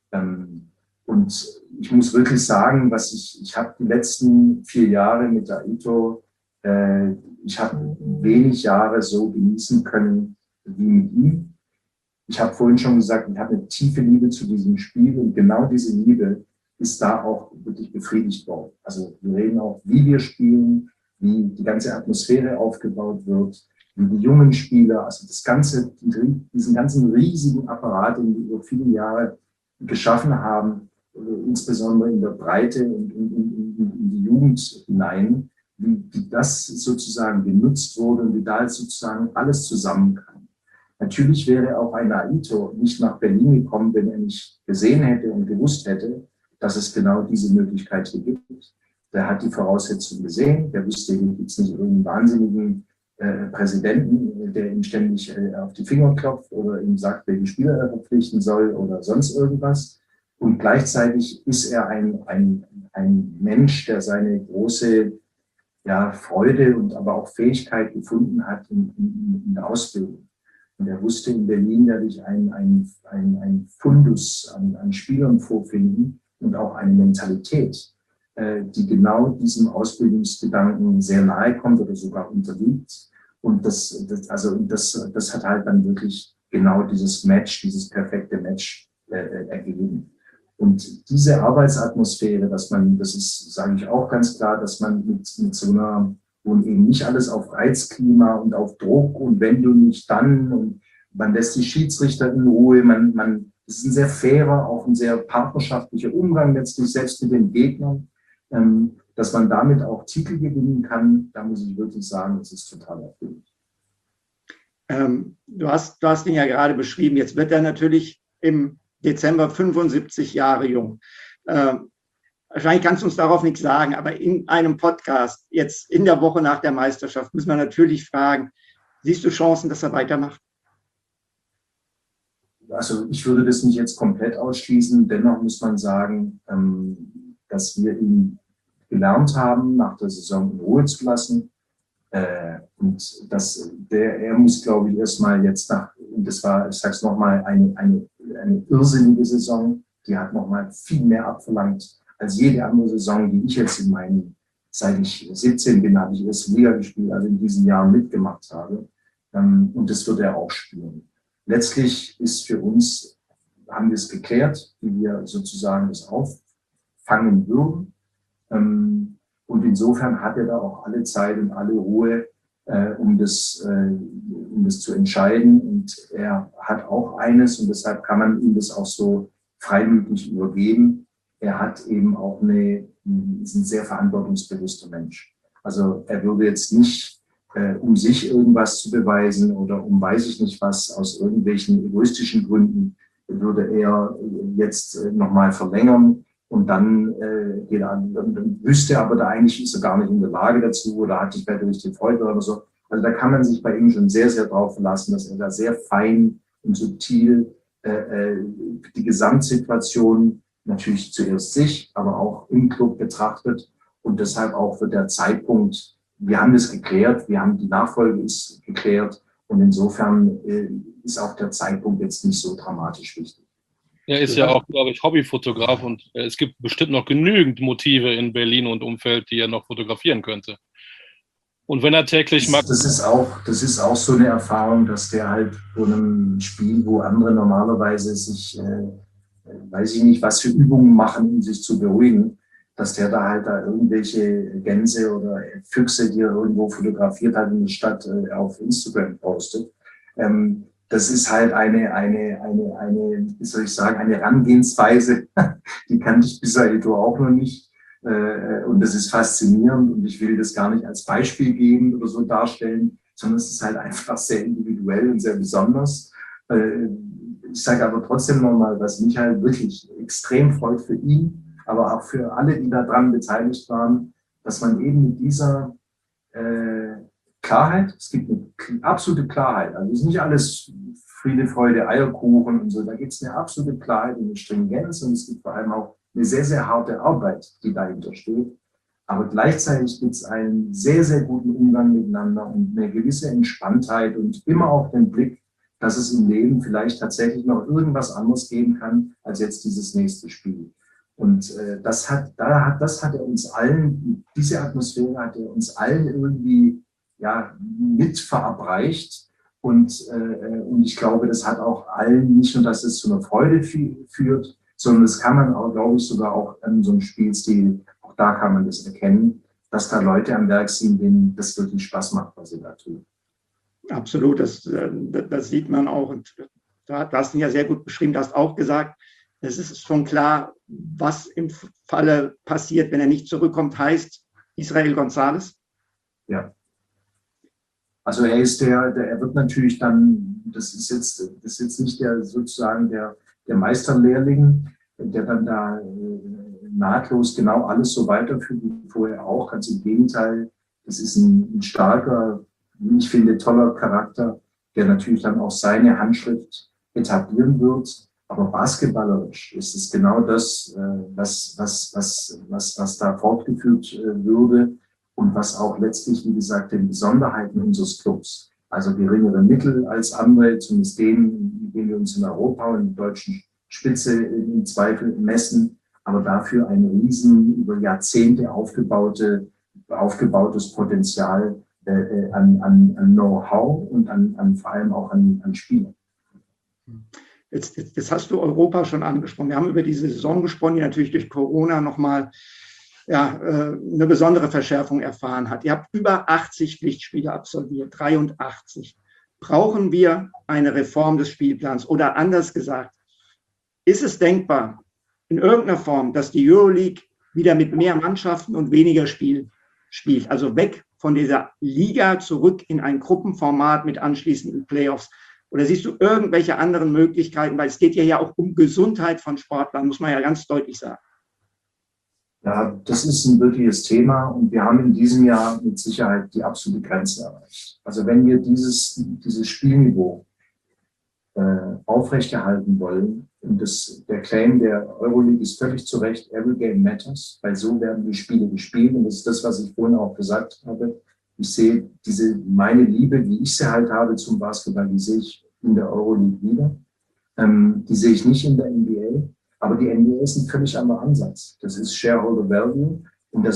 Und ich muss wirklich sagen, ich habe die letzten 4 Jahre mit Aito, ich habe wenig Jahre so genießen können wie mit ihm. Ich habe vorhin schon gesagt, ich habe eine tiefe Liebe zu diesem Spiel und genau diese Liebe ist da auch wirklich befriedigt worden. Also wir reden auch, wie wir spielen, wie die ganze Atmosphäre aufgebaut wird, wie die jungen Spieler, also diesen ganzen riesigen Apparat, den wir über viele Jahre geschaffen haben, insbesondere in der Breite und in die Jugend hinein, wie das sozusagen genutzt wurde und wie da jetzt sozusagen alles zusammenkam. Natürlich wäre auch ein Aito nicht nach Berlin gekommen, wenn er nicht gesehen hätte und gewusst hätte, dass es genau diese Möglichkeit hier gibt. Der hat die Voraussetzungen gesehen, der wusste, hier gibt es nicht irgendeinen wahnsinnigen Präsidenten, der ihm ständig auf die Finger klopft oder ihm sagt, welche Spieler er verpflichten soll oder sonst irgendwas. Und gleichzeitig ist er ein Mensch, der seine große Freude und aber auch Fähigkeit gefunden hat in der Ausbildung. Und er wusste, in Berlin werde ich ein Fundus an Spielern vorfinden und auch eine Mentalität, die genau diesem Ausbildungsgedanken sehr nahe kommt oder sogar unterliegt. Und das hat halt dann wirklich genau dieses perfekte Match ergeben. Und diese Arbeitsatmosphäre, das ist, sage ich auch ganz klar, dass man mit so einer, und eben nicht alles auf Reizklima und auf Druck und wenn du nicht dann und man lässt die Schiedsrichter in Ruhe, es ist ein sehr fairer, auch ein sehr partnerschaftlicher Umgang letztlich, selbst mit den Gegnern, dass man damit auch Titel gewinnen kann, da muss ich wirklich sagen, das ist total erfüllend. Du hast ihn ja gerade beschrieben, jetzt wird er natürlich im Dezember 75 Jahre jung. Wahrscheinlich kannst du uns darauf nichts sagen, aber in einem Podcast, jetzt in der Woche nach der Meisterschaft, muss man natürlich fragen, siehst du Chancen, dass er weitermacht? Also ich würde das nicht jetzt komplett ausschließen, dennoch muss man sagen, dass wir ihn gelernt haben, nach der Saison in Ruhe zu lassen. Und er muss, glaube ich, erstmal jetzt und das war, ich sage es nochmal, eine irrsinnige Saison, die hat nochmal viel mehr abverlangt als jede andere Saison, die ich jetzt seit ich 17 bin, habe ich erste Liga gespielt, also in diesen Jahren mitgemacht habe. Und das wird er auch spielen. Letztlich ist für uns, haben wir es geklärt, wie wir sozusagen das auffangen würden. Und insofern hat er da auch alle Zeit und alle Ruhe, um das zu entscheiden. Und er hat auch eines, und deshalb kann man ihm das auch so freimütig übergeben. Er hat eben auch ist ein sehr verantwortungsbewusster Mensch. Also er würde jetzt nicht, um sich irgendwas zu beweisen oder um weiß ich nicht was, aus irgendwelchen egoistischen Gründen, würde er jetzt nochmal verlängern. Und dann wüsste aber da eigentlich ist er gar nicht in der Lage dazu oder hat sich mehr durch die Freude oder so. Also da kann man sich bei ihm schon sehr, sehr drauf verlassen, dass er da sehr fein und subtil die Gesamtsituation natürlich zuerst sich, aber auch im Club betrachtet. Und deshalb auch für der Zeitpunkt, wir haben das geklärt, die Nachfolge ist geklärt. Und insofern ist auch der Zeitpunkt jetzt nicht so dramatisch wichtig. Er ist ja auch, glaube ich, Hobbyfotograf und es gibt bestimmt noch genügend Motive in Berlin und Umfeld, die er noch fotografieren könnte. Und wenn er täglich macht. Das ist auch so eine Erfahrung, dass der halt vor einem Spiel, wo andere normalerweise sich, weiß ich nicht, was für Übungen machen, um sich zu beruhigen, dass der da irgendwelche Gänse oder Füchse, die er irgendwo fotografiert hat in der Stadt, auf Instagram postet. Das ist halt eine, wie soll ich sagen, eine Herangehensweise, die kannte ich bis dahin auch noch nicht. Und das ist faszinierend und ich will das gar nicht als Beispiel geben oder so darstellen, sondern es ist halt einfach sehr individuell und sehr besonders. ich sage aber trotzdem nochmal, was mich halt wirklich extrem freut für ihn, aber auch für alle, die daran beteiligt waren, dass man eben mit dieser Klarheit, es gibt eine absolute Klarheit, also es ist nicht alles Friede, Freude, Eierkuchen und so, da gibt es eine absolute Klarheit und eine Stringenz und es gibt vor allem auch eine sehr, sehr harte Arbeit, die dahinter steht. Aber gleichzeitig gibt es einen sehr, sehr guten Umgang miteinander und eine gewisse Entspanntheit und immer auch den Blick, dass es im Leben vielleicht tatsächlich noch irgendwas anderes geben kann, als jetzt dieses nächste Spiel. Und das hat er uns allen, diese Atmosphäre hat er uns allen irgendwie mit verabreicht. Und ich glaube, das hat auch allen, nicht nur, dass es zu einer Freude führt, sondern das kann man auch, glaube ich, sogar auch an so einem Spielstil, auch da kann man das erkennen, dass da Leute am Werk sind, denen das wirklich Spaß macht, was sie da tun. Absolut, das sieht man auch. Und du hast ihn ja sehr gut beschrieben, du hast auch gesagt, es ist schon klar, was im Falle passiert, wenn er nicht zurückkommt, heißt Israel González. Ja. Also er wird natürlich dann, das ist jetzt nicht der Meisterlehrling, der dann da nahtlos genau alles so weiterführt wie vorher auch. Ganz im Gegenteil, das ist ein starker, ich finde, toller Charakter, der natürlich dann auch seine Handschrift etablieren wird. Aber basketballerisch ist es genau das, was da fortgeführt würde und was auch letztlich, wie gesagt, den Besonderheiten unseres Clubs, also geringere Mittel als andere, zumindest denen wir uns in Europa und in der deutschen Spitze im Zweifel messen, aber dafür ein riesen, über Jahrzehnte aufgebautes Potenzial an Know-how und vor allem auch an Spielern. Jetzt hast du Europa schon angesprochen. Wir haben über diese Saison gesprochen, die natürlich durch Corona nochmal eine besondere Verschärfung erfahren hat. Ihr habt über 80 Pflichtspiele absolviert, 83. Brauchen wir eine Reform des Spielplans? Oder anders gesagt, ist es denkbar, in irgendeiner Form, dass die Euroleague wieder mit mehr Mannschaften und weniger Spiel spielt? Also weg von dieser Liga zurück in ein Gruppenformat mit anschließenden Playoffs. Oder siehst du irgendwelche anderen Möglichkeiten? Weil es geht ja auch um Gesundheit von Sportlern, muss man ja ganz deutlich sagen. Ja, das ist ein wirkliches Thema und wir haben in diesem Jahr mit Sicherheit die absolute Grenze erreicht. Also wenn wir dieses Spielniveau aufrechterhalten wollen, und der Claim der Euroleague ist völlig zu Recht, every game matters, weil so werden die Spiele gespielt und das ist das, was ich vorhin auch gesagt habe. Ich sehe meine Liebe, wie ich sie halt habe zum Basketball, die sehe ich in der Euroleague wieder. Die sehe ich nicht in der NBA. Aber die NBA ist ein völlig anderer Ansatz. Das ist Shareholder Value und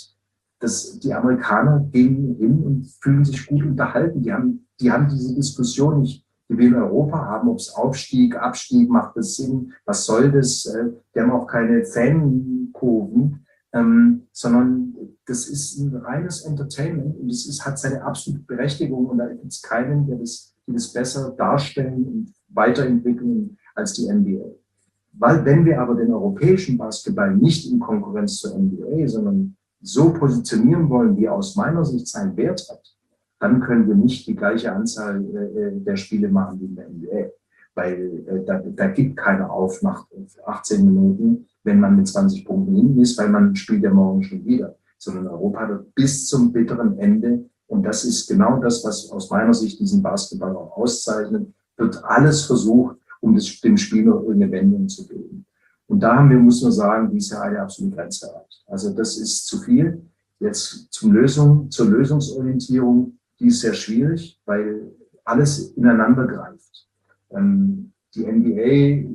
die Amerikaner gehen hin und fühlen sich gut unterhalten. Die haben diese Diskussion nicht, die wir in Europa haben, ob es Aufstieg, Abstieg, macht das Sinn, was soll das? Die haben auch keine Fankurven, sondern das ist ein reines Entertainment und es hat seine absolute Berechtigung und da gibt es keinen, die das besser darstellen und weiterentwickeln als die NBA. Weil wenn wir aber den europäischen Basketball nicht in Konkurrenz zur NBA, sondern so positionieren wollen, wie er aus meiner Sicht seinen Wert hat, dann können wir nicht die gleiche Anzahl der Spiele machen wie in der NBA. Weil da gibt keiner auf nach 18 Minuten, wenn man mit 20 Punkten hinten ist, weil man spielt ja morgen schon wieder. Sondern Europa wird bis zum bitteren Ende, und das ist genau das, was aus meiner Sicht diesen Basketball auch auszeichnet, wird alles versucht, um dem Spiel noch irgendeine Wendung zu geben. Und da muss man sagen, dieses Jahr eine absolute Grenze erreicht. Also das ist zu viel. Jetzt zur Lösungsorientierung, die ist sehr schwierig, weil alles ineinander greift. Die NBA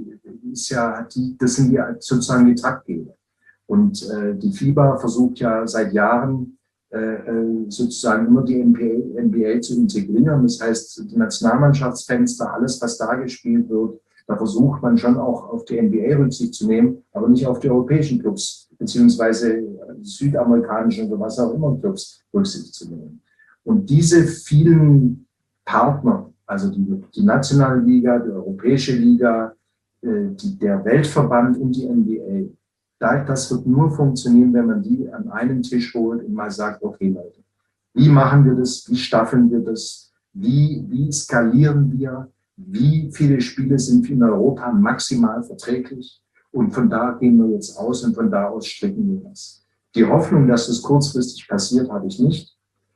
das sind ja sozusagen die Taktgeber. Und die FIBA versucht ja seit Jahren sozusagen immer die NBA zu integrieren. Das heißt, die Nationalmannschaftsfenster, alles, was da gespielt wird, da versucht man schon auch auf die NBA Rücksicht zu nehmen, aber nicht auf die europäischen Clubs, beziehungsweise südamerikanischen oder was auch immer Clubs Rücksicht zu nehmen. Und diese vielen Partner, also die nationale Liga, die europäische Liga, der Weltverband und die NBA, das wird nur funktionieren, wenn man die an einen Tisch holt und mal sagt, okay Leute, wie machen wir das, wie staffeln wir das, wie skalieren wir, wie viele Spiele sind in Europa maximal verträglich. Und von da gehen wir jetzt aus und von da aus stricken wir das. Die Hoffnung, dass das kurzfristig passiert, habe ich nicht.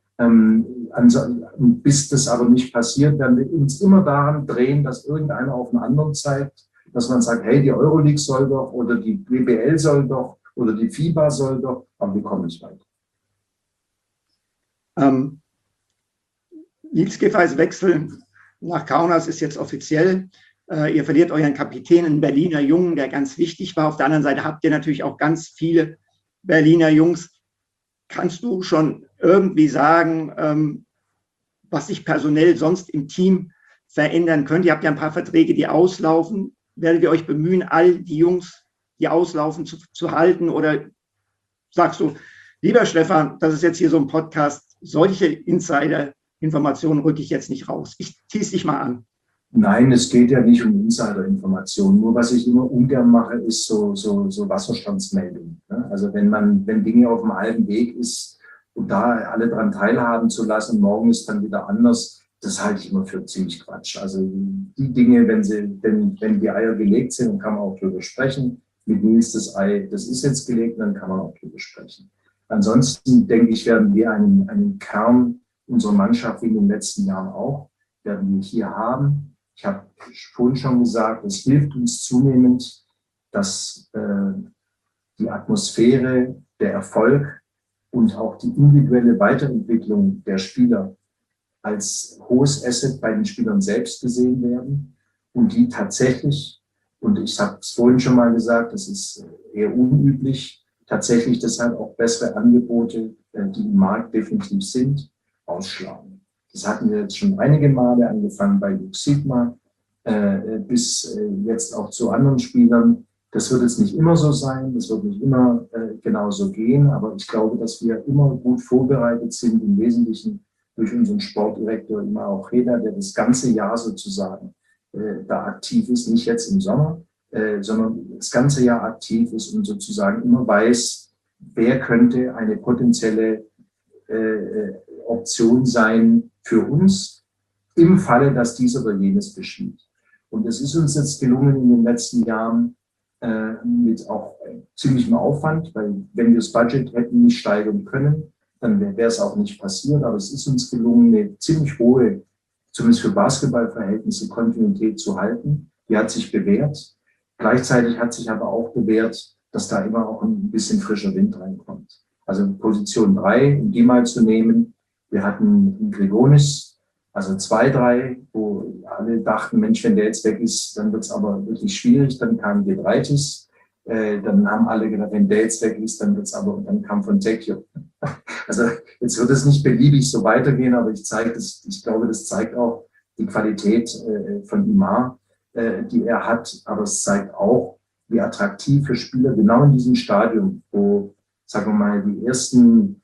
Bis das aber nicht passiert, werden wir uns immer daran drehen, dass irgendeiner auf den anderen zeigt, dass man sagt, hey, die Euroleague soll doch oder die BBL soll doch oder die FIBA soll doch, aber wir kommen nicht weiter. Nils Giffey's Wechsel nach Kaunas ist jetzt offiziell. Ihr verliert euren Kapitän, einen Berliner Jungen, der ganz wichtig war. Auf der anderen Seite habt ihr natürlich auch ganz viele Berliner Jungs. Kannst du schon irgendwie sagen, was sich personell sonst im Team verändern könnte? Ihr habt ja ein paar Verträge, die auslaufen. Werdet ihr euch bemühen, all die Jungs, die auslaufen, zu halten? Oder sagst du, lieber Stefan, das ist jetzt hier so ein Podcast, solche Insider-Informationen rücke ich jetzt nicht raus. Ich tease dich mal an. Nein, es geht ja nicht um Insider-Informationen. Nur was ich immer ungern mache, ist so Wasserstandsmeldungen. Also wenn Dinge auf dem halben Weg ist und da alle dran teilhaben zu lassen, morgen ist dann wieder anders, das halte ich immer für ziemlich Quatsch. Also die Dinge, wenn die Eier gelegt sind, dann kann man auch drüber sprechen. Mit Nils das Ei, das ist jetzt gelegt, dann kann man auch drüber sprechen. Ansonsten denke ich, werden wir einen Kern unserer Mannschaft wie in den letzten Jahren auch, werden wir hier haben. Ich habe vorhin schon gesagt, es hilft uns zunehmend, dass die Atmosphäre, der Erfolg und auch die individuelle Weiterentwicklung der Spieler als hohes Asset bei den Spielern selbst gesehen werden und die tatsächlich, und ich habe es vorhin schon mal gesagt, das ist eher unüblich, tatsächlich deshalb auch bessere Angebote, die im Markt definitiv sind, ausschlagen. Das hatten wir jetzt schon einige Male, angefangen bei Lux Sigma bis jetzt auch zu anderen Spielern. Das wird jetzt nicht immer so sein, das wird nicht immer genauso gehen, aber ich glaube, dass wir immer gut vorbereitet sind, im Wesentlichen durch unseren Sportdirektor immer auch Reda, der das ganze Jahr sozusagen da aktiv ist, nicht jetzt im Sommer, sondern das ganze Jahr aktiv ist und sozusagen immer weiß, wer könnte eine potenzielle Option sein für uns im Falle, dass dies oder jenes geschieht. Und es ist uns jetzt gelungen in den letzten Jahren mit auch ziemlichem Aufwand, weil wenn wir das Budget hätten nicht steigern können, dann wäre es auch nicht passiert. Aber es ist uns gelungen, eine ziemlich hohe, zumindest für Basketballverhältnisse, Kontinuität zu halten. Die hat sich bewährt. Gleichzeitig hat sich aber auch bewährt, dass da immer auch ein bisschen frischer Wind reinkommt. Also Position 3, um die mal zu nehmen. Wir hatten Grigonis, also 2-3, wo alle dachten, Mensch, wenn der jetzt weg ist, dann wird es aber wirklich schwierig. Dann kam Giedraitis. Dann haben alle gedacht, wenn der jetzt weg ist, dann wird es aber, und dann kam Fontecchio. Also jetzt wird es nicht beliebig so weitergehen, aber ich glaube, das zeigt auch die Qualität von Imar, die er hat. Aber es zeigt auch, wie attraktiv für Spieler genau in diesem Stadium, wo, sagen wir mal, die ersten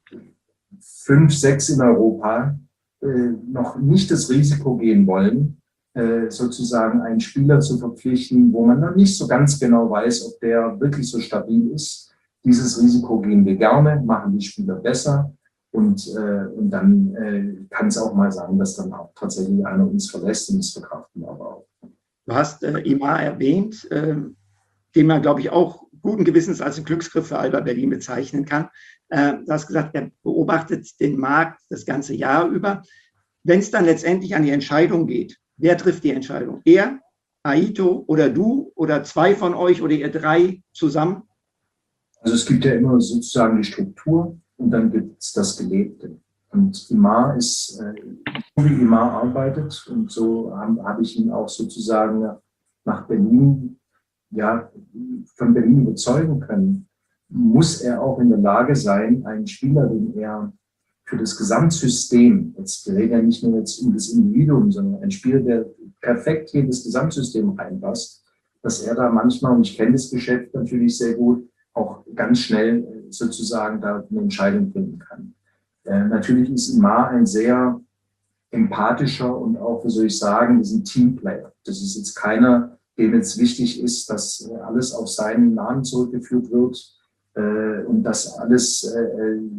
5, 6 in Europa noch nicht das Risiko gehen wollen, sozusagen einen Spieler zu verpflichten, wo man noch nicht so ganz genau weiß, ob der wirklich so stabil ist. Dieses Risiko gehen wir gerne, machen die Spieler besser und dann kann es auch mal sein, dass dann auch tatsächlich einer uns verlässt und das verkraften wir aber auch. Du hast Imar erwähnt, den man, glaube ich, auch guten Gewissens als einen Glücksgriff für Alba Berlin bezeichnen kann. Du hast gesagt, er beobachtet den Markt das ganze Jahr über. Wenn es dann letztendlich an die Entscheidung geht, wer trifft die Entscheidung? Er, Aito oder du oder 2 von euch oder ihr 3 zusammen? Also es gibt ja immer sozusagen die Struktur und dann gibt es das Gelebte. Und Imar ist, wie Imar arbeitet und so habe ich ihn auch sozusagen nach Berlin, ja, von Berlin überzeugen können. Muss er auch in der Lage sein, einen Spieler, den er für das Gesamtsystem, jetzt reden wir nicht nur jetzt um das Individuum, sondern ein Spieler, der perfekt hier in das Gesamtsystem reinpasst, dass er da manchmal, und ich kenne das Geschäft natürlich sehr gut, auch ganz schnell sozusagen da eine Entscheidung finden kann. Natürlich ist Imar ein sehr empathischer und auch, wie soll ich sagen, ist ein Teamplayer. Das ist jetzt keiner, dem jetzt wichtig ist, dass alles auf seinen Namen zurückgeführt wird und das alles,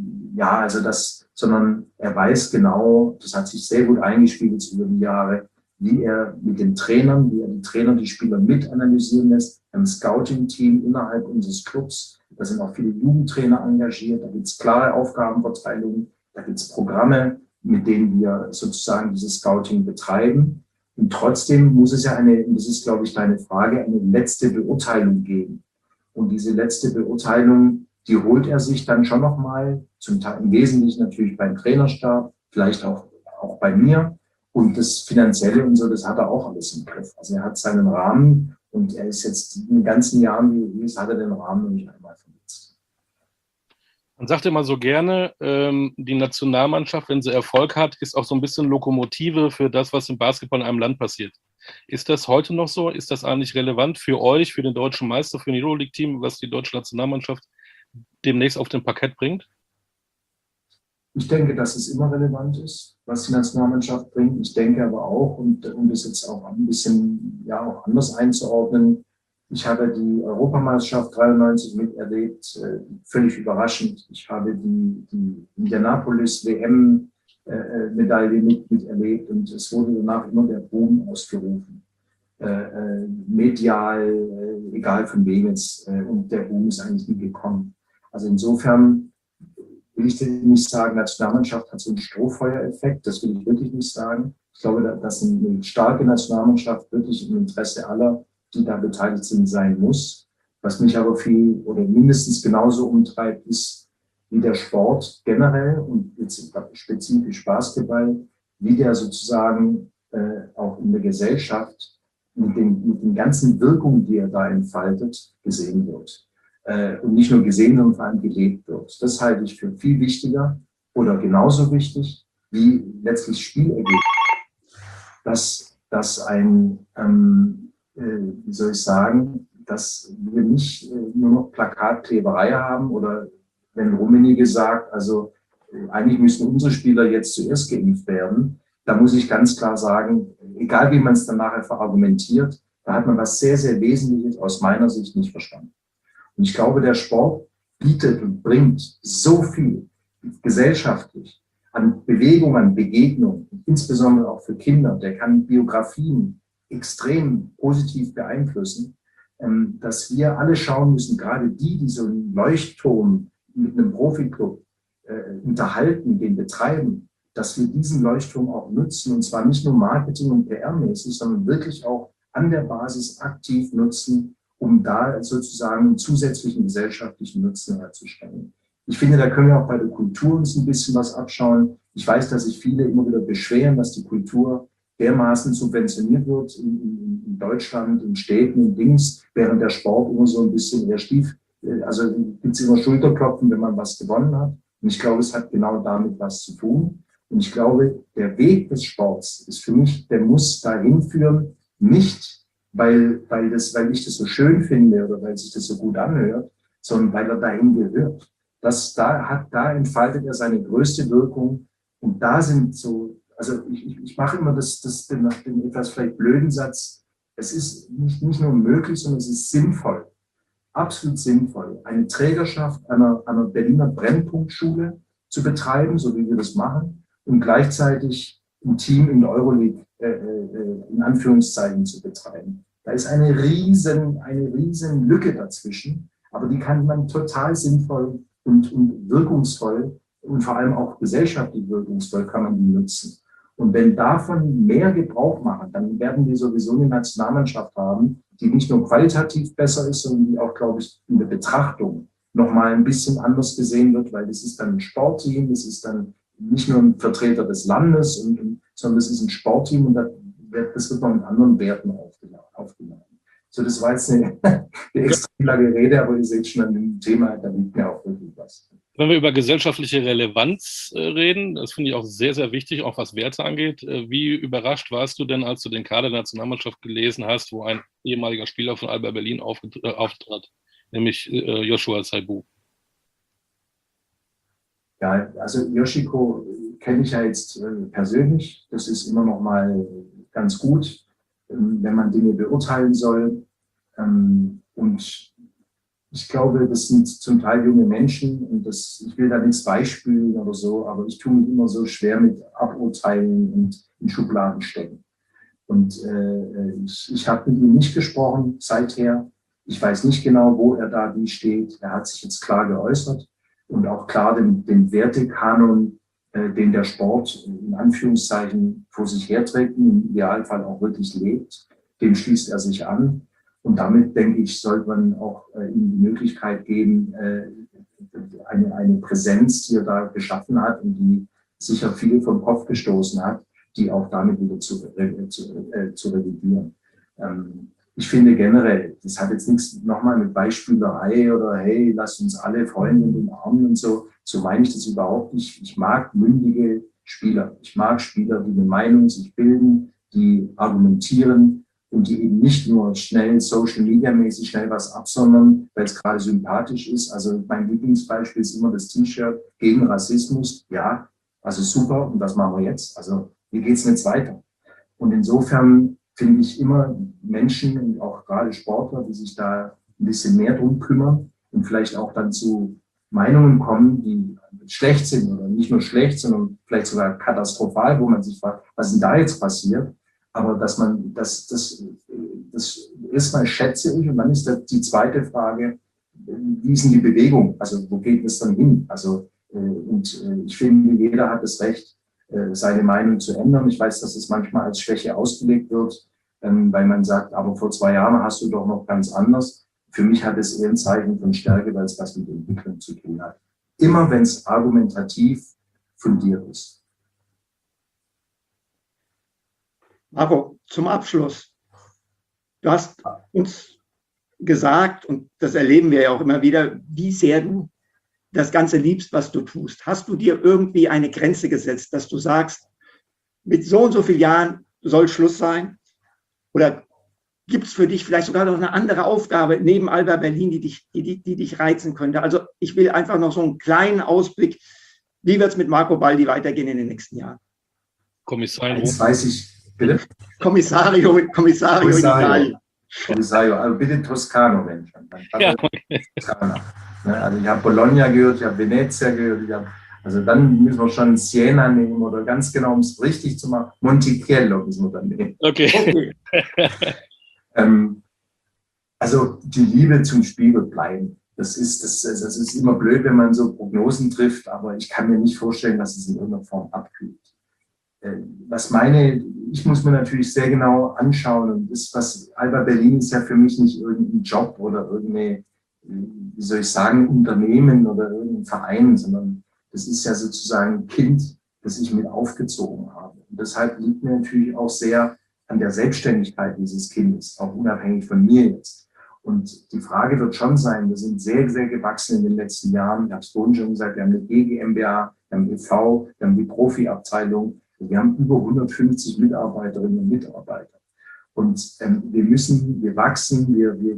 sondern er weiß genau, das hat sich sehr gut eingespielt über die Jahre, wie er mit den Trainern, wie er die Trainer, die Spieler mit analysieren lässt, ein Scouting-Team innerhalb unseres Clubs. Da sind auch viele Jugendtrainer engagiert, da gibt es klare Aufgabenverteilungen, da gibt es Programme, mit denen wir sozusagen dieses Scouting betreiben. Und trotzdem muss es ja das ist, glaube ich, deine Frage, eine letzte Beurteilung geben. Und diese letzte Beurteilung, die holt er sich dann schon nochmal, zum Teil im Wesentlichen natürlich beim Trainerstab, vielleicht auch bei mir. Und das Finanzielle und so, das hat er auch alles im Griff. Also er hat seinen Rahmen und er ist jetzt in den ganzen Jahren, wie es hat er den Rahmen noch nicht einmal verletzt. Man sagt immer so gerne, die Nationalmannschaft, wenn sie Erfolg hat, ist auch so ein bisschen Lokomotive für das, was im Basketball in einem Land passiert. Ist das heute noch so? Ist das eigentlich relevant für euch, für den deutschen Meister, für ein Euroleague-Team, was die deutsche Nationalmannschaft demnächst auf den Parkett bringt? Ich denke, dass es immer relevant ist, was die Nationalmannschaft bringt. Ich denke aber auch, und um das jetzt auch ein bisschen auch anders einzuordnen, ich habe die Europameisterschaft 93 miterlebt, völlig überraschend. Ich habe die Indianapolis WM-Medaille miterlebt und es wurde danach immer der Boom ausgerufen. Medial, egal von wem jetzt, und der Boom ist eigentlich nie gekommen. Also insofern will ich nicht sagen, Nationalmannschaft hat so einen Strohfeuereffekt, das will ich wirklich nicht sagen. Ich glaube, dass eine starke Nationalmannschaft wirklich im Interesse aller, die da beteiligt sind, sein muss. Was mich aber viel oder mindestens genauso umtreibt, ist, wie der Sport generell und jetzt spezifisch Basketball, wie der sozusagen auch in der Gesellschaft mit den ganzen Wirkungen, die er da entfaltet, gesehen wird. Und nicht nur gesehen, sondern vor allem gelebt wird. Das halte ich für viel wichtiger oder genauso wichtig wie letztlich Spielergebnis. Dass ein, wie soll ich sagen, dass wir nicht nur noch Plakatkleberei haben oder wenn Rummenigge sagt, also eigentlich müssen unsere Spieler jetzt zuerst geimpft werden, da muss ich ganz klar sagen, egal wie man es dann nachher verargumentiert, da hat man was sehr, sehr Wesentliches aus meiner Sicht nicht verstanden. Und ich glaube, der Sport bietet und bringt so viel gesellschaftlich an Bewegung, an Begegnung, insbesondere auch für Kinder. Der kann Biografien extrem positiv beeinflussen, dass wir alle schauen müssen, gerade die so einen Leuchtturm mit einem Profiklub unterhalten, den betreiben, dass wir diesen Leuchtturm auch nutzen, und zwar nicht nur Marketing- und PR-mäßig, sondern wirklich auch an der Basis aktiv nutzen, um da sozusagen einen zusätzlichen gesellschaftlichen Nutzen herzustellen. Ich finde, da können wir auch bei der Kultur uns ein bisschen was abschauen. Ich weiß, dass sich viele immer wieder beschweren, dass die Kultur dermaßen subventioniert wird in Deutschland, in Städten, in Dings, während der Sport immer so ein bisschen also gibt es immer Schulterklopfen, wenn man was gewonnen hat. Und ich glaube, es hat genau damit was zu tun. Und ich glaube, der Weg des Sports ist für mich, der muss dahin führen, nicht weil ich das so schön finde oder weil sich das so gut anhört, sondern weil er dahin gehört. Da entfaltet er seine größte Wirkung. Und da sind so, also ich mache immer den etwas vielleicht blöden Satz, es ist nicht nur möglich, sondern es ist sinnvoll, absolut sinnvoll, eine Trägerschaft einer Berliner Brennpunktschule zu betreiben, so wie wir das machen, und gleichzeitig ein Team in der Euroleague in Anführungszeichen zu betreiben. Da ist eine riesen Lücke dazwischen, aber die kann man total sinnvoll und wirkungsvoll und vor allem auch gesellschaftlich wirkungsvoll kann man die nutzen. Und wenn davon mehr Gebrauch machen, dann werden wir sowieso eine Nationalmannschaft haben, die nicht nur qualitativ besser ist, sondern die auch, glaube ich, in der Betrachtung nochmal ein bisschen anders gesehen wird, weil das ist dann ein Sportteam, das ist dann nicht nur ein Vertreter des Landes, sondern das ist ein Sportteam und das wird noch mit anderen Werten aufgenommen. So, das war jetzt eine extrem lange Rede, aber ihr seht schon an dem Thema, da liegt mir auch wirklich was. Wenn wir über gesellschaftliche Relevanz reden, das finde ich auch sehr, sehr wichtig, auch was Werte angeht. Wie überrascht warst du denn, als du den Kader der Nationalmannschaft gelesen hast, wo ein ehemaliger Spieler von Alba Berlin auftrat, nämlich Joshua Saibu? Ja, also Yoshiko kenne ich ja jetzt persönlich. Das ist immer noch mal ganz gut, wenn man Dinge beurteilen soll. Und ich glaube, das sind zum Teil junge Menschen und ich will da nichts beispielen oder so, aber ich tue mich immer so schwer mit Aburteilen und in Schubladen stecken. Und ich habe mit ihm nicht gesprochen seither. Ich weiß nicht genau, wo er da wie steht. Er hat sich jetzt klar geäußert und auch klar den Wertekanon, den der Sport in Anführungszeichen vor sich herträgt, im Idealfall auch wirklich lebt, dem schließt er sich an. Und damit, denke ich, sollte man auch ihm die Möglichkeit geben, eine Präsenz, die er da geschaffen hat und die sicher viel vom Kopf gestoßen hat, die auch damit wieder zu revidieren. Ich finde generell, das hat jetzt nichts nochmal mit Beispielerei oder hey, lasst uns alle Freunde umarmen und so. So meine ich das überhaupt nicht. Ich mag mündige Spieler. Ich mag Spieler, die eine Meinung sich bilden, die argumentieren und die eben nicht nur schnell Social-Media-mäßig schnell was absondern, weil es gerade sympathisch ist. Also mein Lieblingsbeispiel ist immer das T-Shirt gegen Rassismus. Ja, also super. Und was machen wir jetzt? Also wie geht es jetzt weiter? Und insofern finde ich immer Menschen und auch gerade Sportler, die sich da ein bisschen mehr drum kümmern und vielleicht auch dann zu Meinungen kommen, die schlecht sind oder nicht nur schlecht, sondern vielleicht sogar katastrophal, wo man sich fragt, was ist denn da jetzt passiert? Aber dass man das erstmal schätze ich und dann ist die zweite Frage, wie ist denn die Bewegung? Also wo geht es dann hin? Also ich finde, jeder hat das Recht, seine Meinung zu ändern. Ich weiß, dass es manchmal als Schwäche ausgelegt wird, weil man sagt, aber vor 2 Jahren hast du doch noch ganz anders. Für mich hat es eher ein Zeichen von Stärke, weil es was mit Entwicklung zu tun hat. Immer wenn es argumentativ fundiert ist. Marco, zum Abschluss. Du hast uns gesagt, und das erleben wir ja auch immer wieder, wie sehr du das Ganze liebst, was du tust. Hast du dir irgendwie eine Grenze gesetzt, dass du sagst, mit so und so vielen Jahren soll Schluss sein? Oder gibt es für dich vielleicht sogar noch eine andere Aufgabe neben Alba Berlin, die dich reizen könnte? Also ich will einfach noch so einen kleinen Ausblick. Wie wird es mit Marco Baldi weitergehen in den nächsten Jahren? Kommissario. Jetzt weiß ich, bitte? Kommissario Italien. Kommissario, also bitte Toskano, wenn schon. Ja, okay. Toskana. Also ich habe Bologna gehört, ich habe Venezia gehört, also dann müssen wir schon Siena nehmen oder ganz genau, um es richtig zu machen, Monticello müssen wir dann nehmen. Okay. Also die Liebe zum Spiel wird bleiben. Das ist immer blöd, wenn man so Prognosen trifft, aber ich kann mir nicht vorstellen, dass es in irgendeiner Form abkühlt. Ich muss mir natürlich sehr genau anschauen und Alba Berlin ist ja für mich nicht irgendein Job oder irgendeine, wie soll ich sagen, Unternehmen oder irgendein Verein, sondern das ist ja sozusagen ein Kind, das ich mit aufgezogen habe. Und deshalb liegt mir natürlich auch sehr an der Selbstständigkeit dieses Kindes, auch unabhängig von mir jetzt. Und die Frage wird schon sein, wir sind sehr, sehr gewachsen in den letzten Jahren. Ich habe es vorhin schon gesagt, wir haben eine GmbH, wir haben e.V., wir haben die Profiabteilung. Wir haben über 150 Mitarbeiterinnen und Mitarbeiter. Und wir wachsen,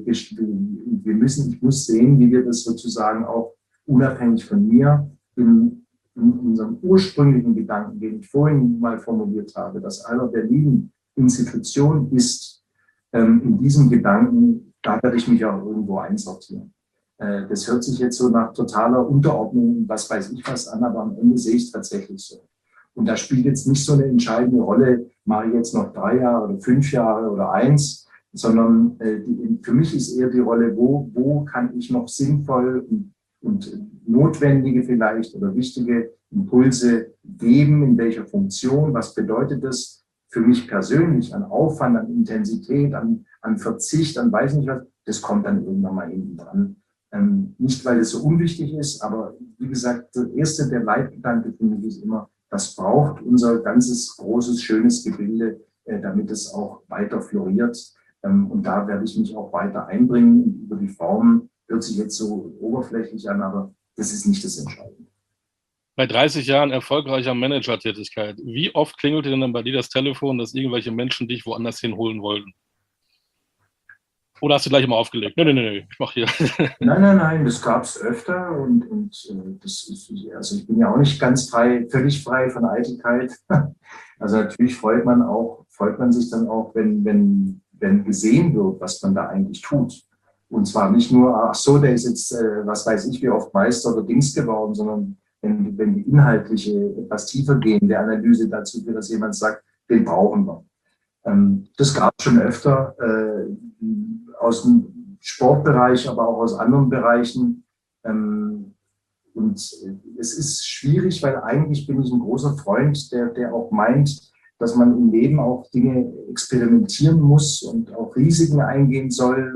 ich muss sehen, wie wir das sozusagen auch unabhängig von mir in unserem ursprünglichen Gedanken, den ich vorhin mal formuliert habe, dass Alba Berlin Institution ist, in diesem Gedanken, da werde ich mich auch irgendwo einsortieren. Das hört sich jetzt so nach totaler Unterordnung, was weiß ich was an, aber am Ende sehe ich es tatsächlich so. Und da spielt jetzt nicht so eine entscheidende Rolle, mache ich jetzt noch 3 Jahre oder 5 Jahre oder 1, sondern für mich ist eher die Rolle, wo kann ich noch sinnvoll und notwendige vielleicht oder wichtige Impulse geben, in welcher Funktion, was bedeutet das für mich persönlich an Aufwand, an Intensität, an Verzicht, an weiß nicht was, das kommt dann irgendwann mal hinten dran. Nicht, weil es so unwichtig ist, aber wie gesagt, der Leitgedanke für mich ist immer, das braucht unser ganzes großes, schönes Gebilde, damit es auch weiter floriert. Und da werde ich mich auch weiter einbringen. Über die Form hört sich jetzt so oberflächlich an, aber das ist nicht das Entscheidende. Bei 30 Jahren erfolgreicher Managertätigkeit, wie oft klingelte denn dann bei dir das Telefon, dass irgendwelche Menschen dich woanders hinholen wollten? Oder hast du gleich immer aufgelegt? Nee, ich mache hier. Nein, das gab es öfter und das ist, also ich bin ja auch nicht ganz völlig frei von Eitelkeit. Also natürlich freut man sich dann auch, wenn gesehen wird, was man da eigentlich tut. Und zwar nicht nur, ach so, der ist jetzt, was weiß ich, wie oft Meister oder Dings geworden, sondern wenn die inhaltliche, etwas tiefer gehende Analyse dazu führt, dass jemand sagt, den brauchen wir. Das gab es schon öfter aus dem Sportbereich, aber auch aus anderen Bereichen. Und es ist schwierig, weil eigentlich bin ich ein großer Freund, der auch meint, dass man im Leben auch Dinge experimentieren muss und auch Risiken eingehen soll.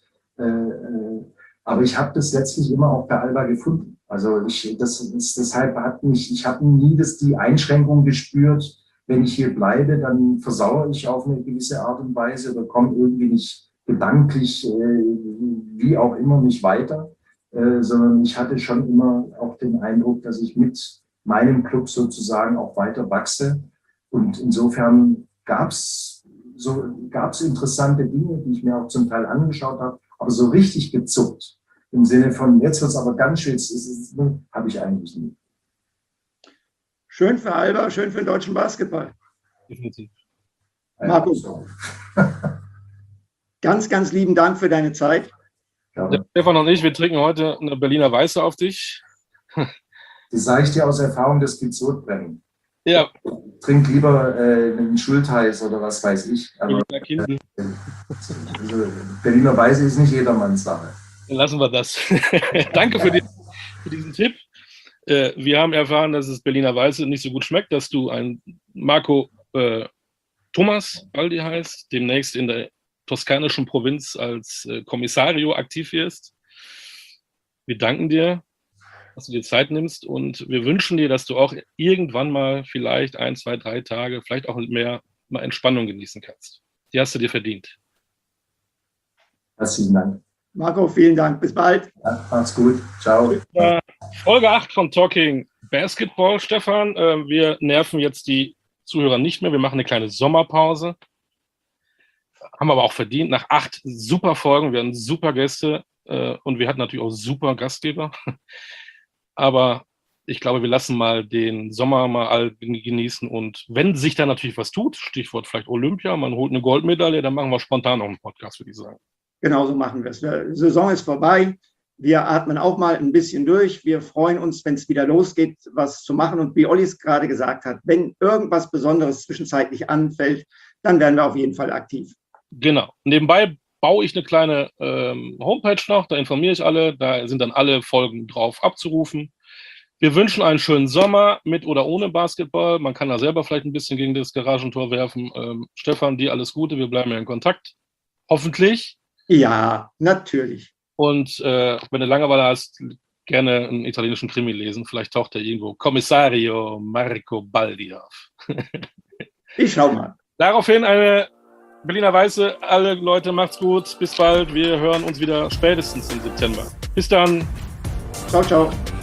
Aber ich habe das letztlich immer auch bei Alba gefunden. Also deshalb ich habe nie die Einschränkung gespürt, wenn ich hier bleibe, dann versauere ich auf eine gewisse Art und Weise oder komme irgendwie nicht gedanklich, wie auch immer, nicht weiter. Sondern ich hatte schon immer auch den Eindruck, dass ich mit meinem Club sozusagen auch weiter wachse. Und insofern gab es interessante Dinge, die ich mir auch zum Teil angeschaut habe, aber so richtig gezuckt. Im Sinne von, jetzt wird es aber ganz schön, habe ich eigentlich nie. Schön für Alba, schön für den deutschen Basketball. Definitiv. Markus, ganz, ganz lieben Dank für deine Zeit. Ja. Stefan und ich, wir trinken heute eine Berliner Weiße auf dich. Das sage ich dir aus Erfahrung, das gibt Sodbrennen. Ja. Trink lieber einen Schultheiß oder was weiß ich. Aber Berliner Weiße ist nicht jedermanns Sache. Dann lassen wir das. Danke für diesen Tipp. Wir haben erfahren, dass es Berliner Weiße nicht so gut schmeckt, dass du ein Marco Thomas Baldi heißt, demnächst in der toskanischen Provinz als Kommissario aktiv wirst. Wir danken dir, dass du dir Zeit nimmst und wir wünschen dir, dass du auch irgendwann mal vielleicht 1, 2, 3 Tage, vielleicht auch mehr, mal Entspannung genießen kannst. Die hast du dir verdient. Herzlichen Dank. Marco, vielen Dank. Bis bald. Ja, macht's gut. Ciao. Folge 8 von Talking Basketball, Stefan. Wir nerven jetzt die Zuhörer nicht mehr. Wir machen eine kleine Sommerpause. Haben aber auch verdient. Nach 8 super Folgen. Wir hatten super Gäste und wir hatten natürlich auch super Gastgeber. Aber ich glaube, wir lassen mal den Sommer mal all genießen. Und wenn sich da natürlich was tut, Stichwort vielleicht Olympia, man holt eine Goldmedaille, dann machen wir spontan auch einen Podcast, würde ich sagen. Genau so machen wir es. Die Saison ist vorbei. Wir atmen auch mal ein bisschen durch. Wir freuen uns, wenn es wieder losgeht, was zu machen. Und wie Olli es gerade gesagt hat, wenn irgendwas Besonderes zwischenzeitlich anfällt, dann werden wir auf jeden Fall aktiv. Genau. Nebenbei baue ich eine kleine Homepage noch. Da informiere ich alle. Da sind dann alle Folgen drauf abzurufen. Wir wünschen einen schönen Sommer mit oder ohne Basketball. Man kann da selber vielleicht ein bisschen gegen das Garagentor werfen. Stefan, dir alles Gute. Wir bleiben ja in Kontakt. Hoffentlich. Ja, natürlich. Und wenn du Langeweile hast, gerne einen italienischen Krimi lesen. Vielleicht taucht er irgendwo Kommissario Marco Baldi auf. Ich schau mal. Daraufhin eine Berliner Weiße. Alle Leute, macht's gut. Bis bald. Wir hören uns wieder spätestens im September. Bis dann. Ciao, ciao.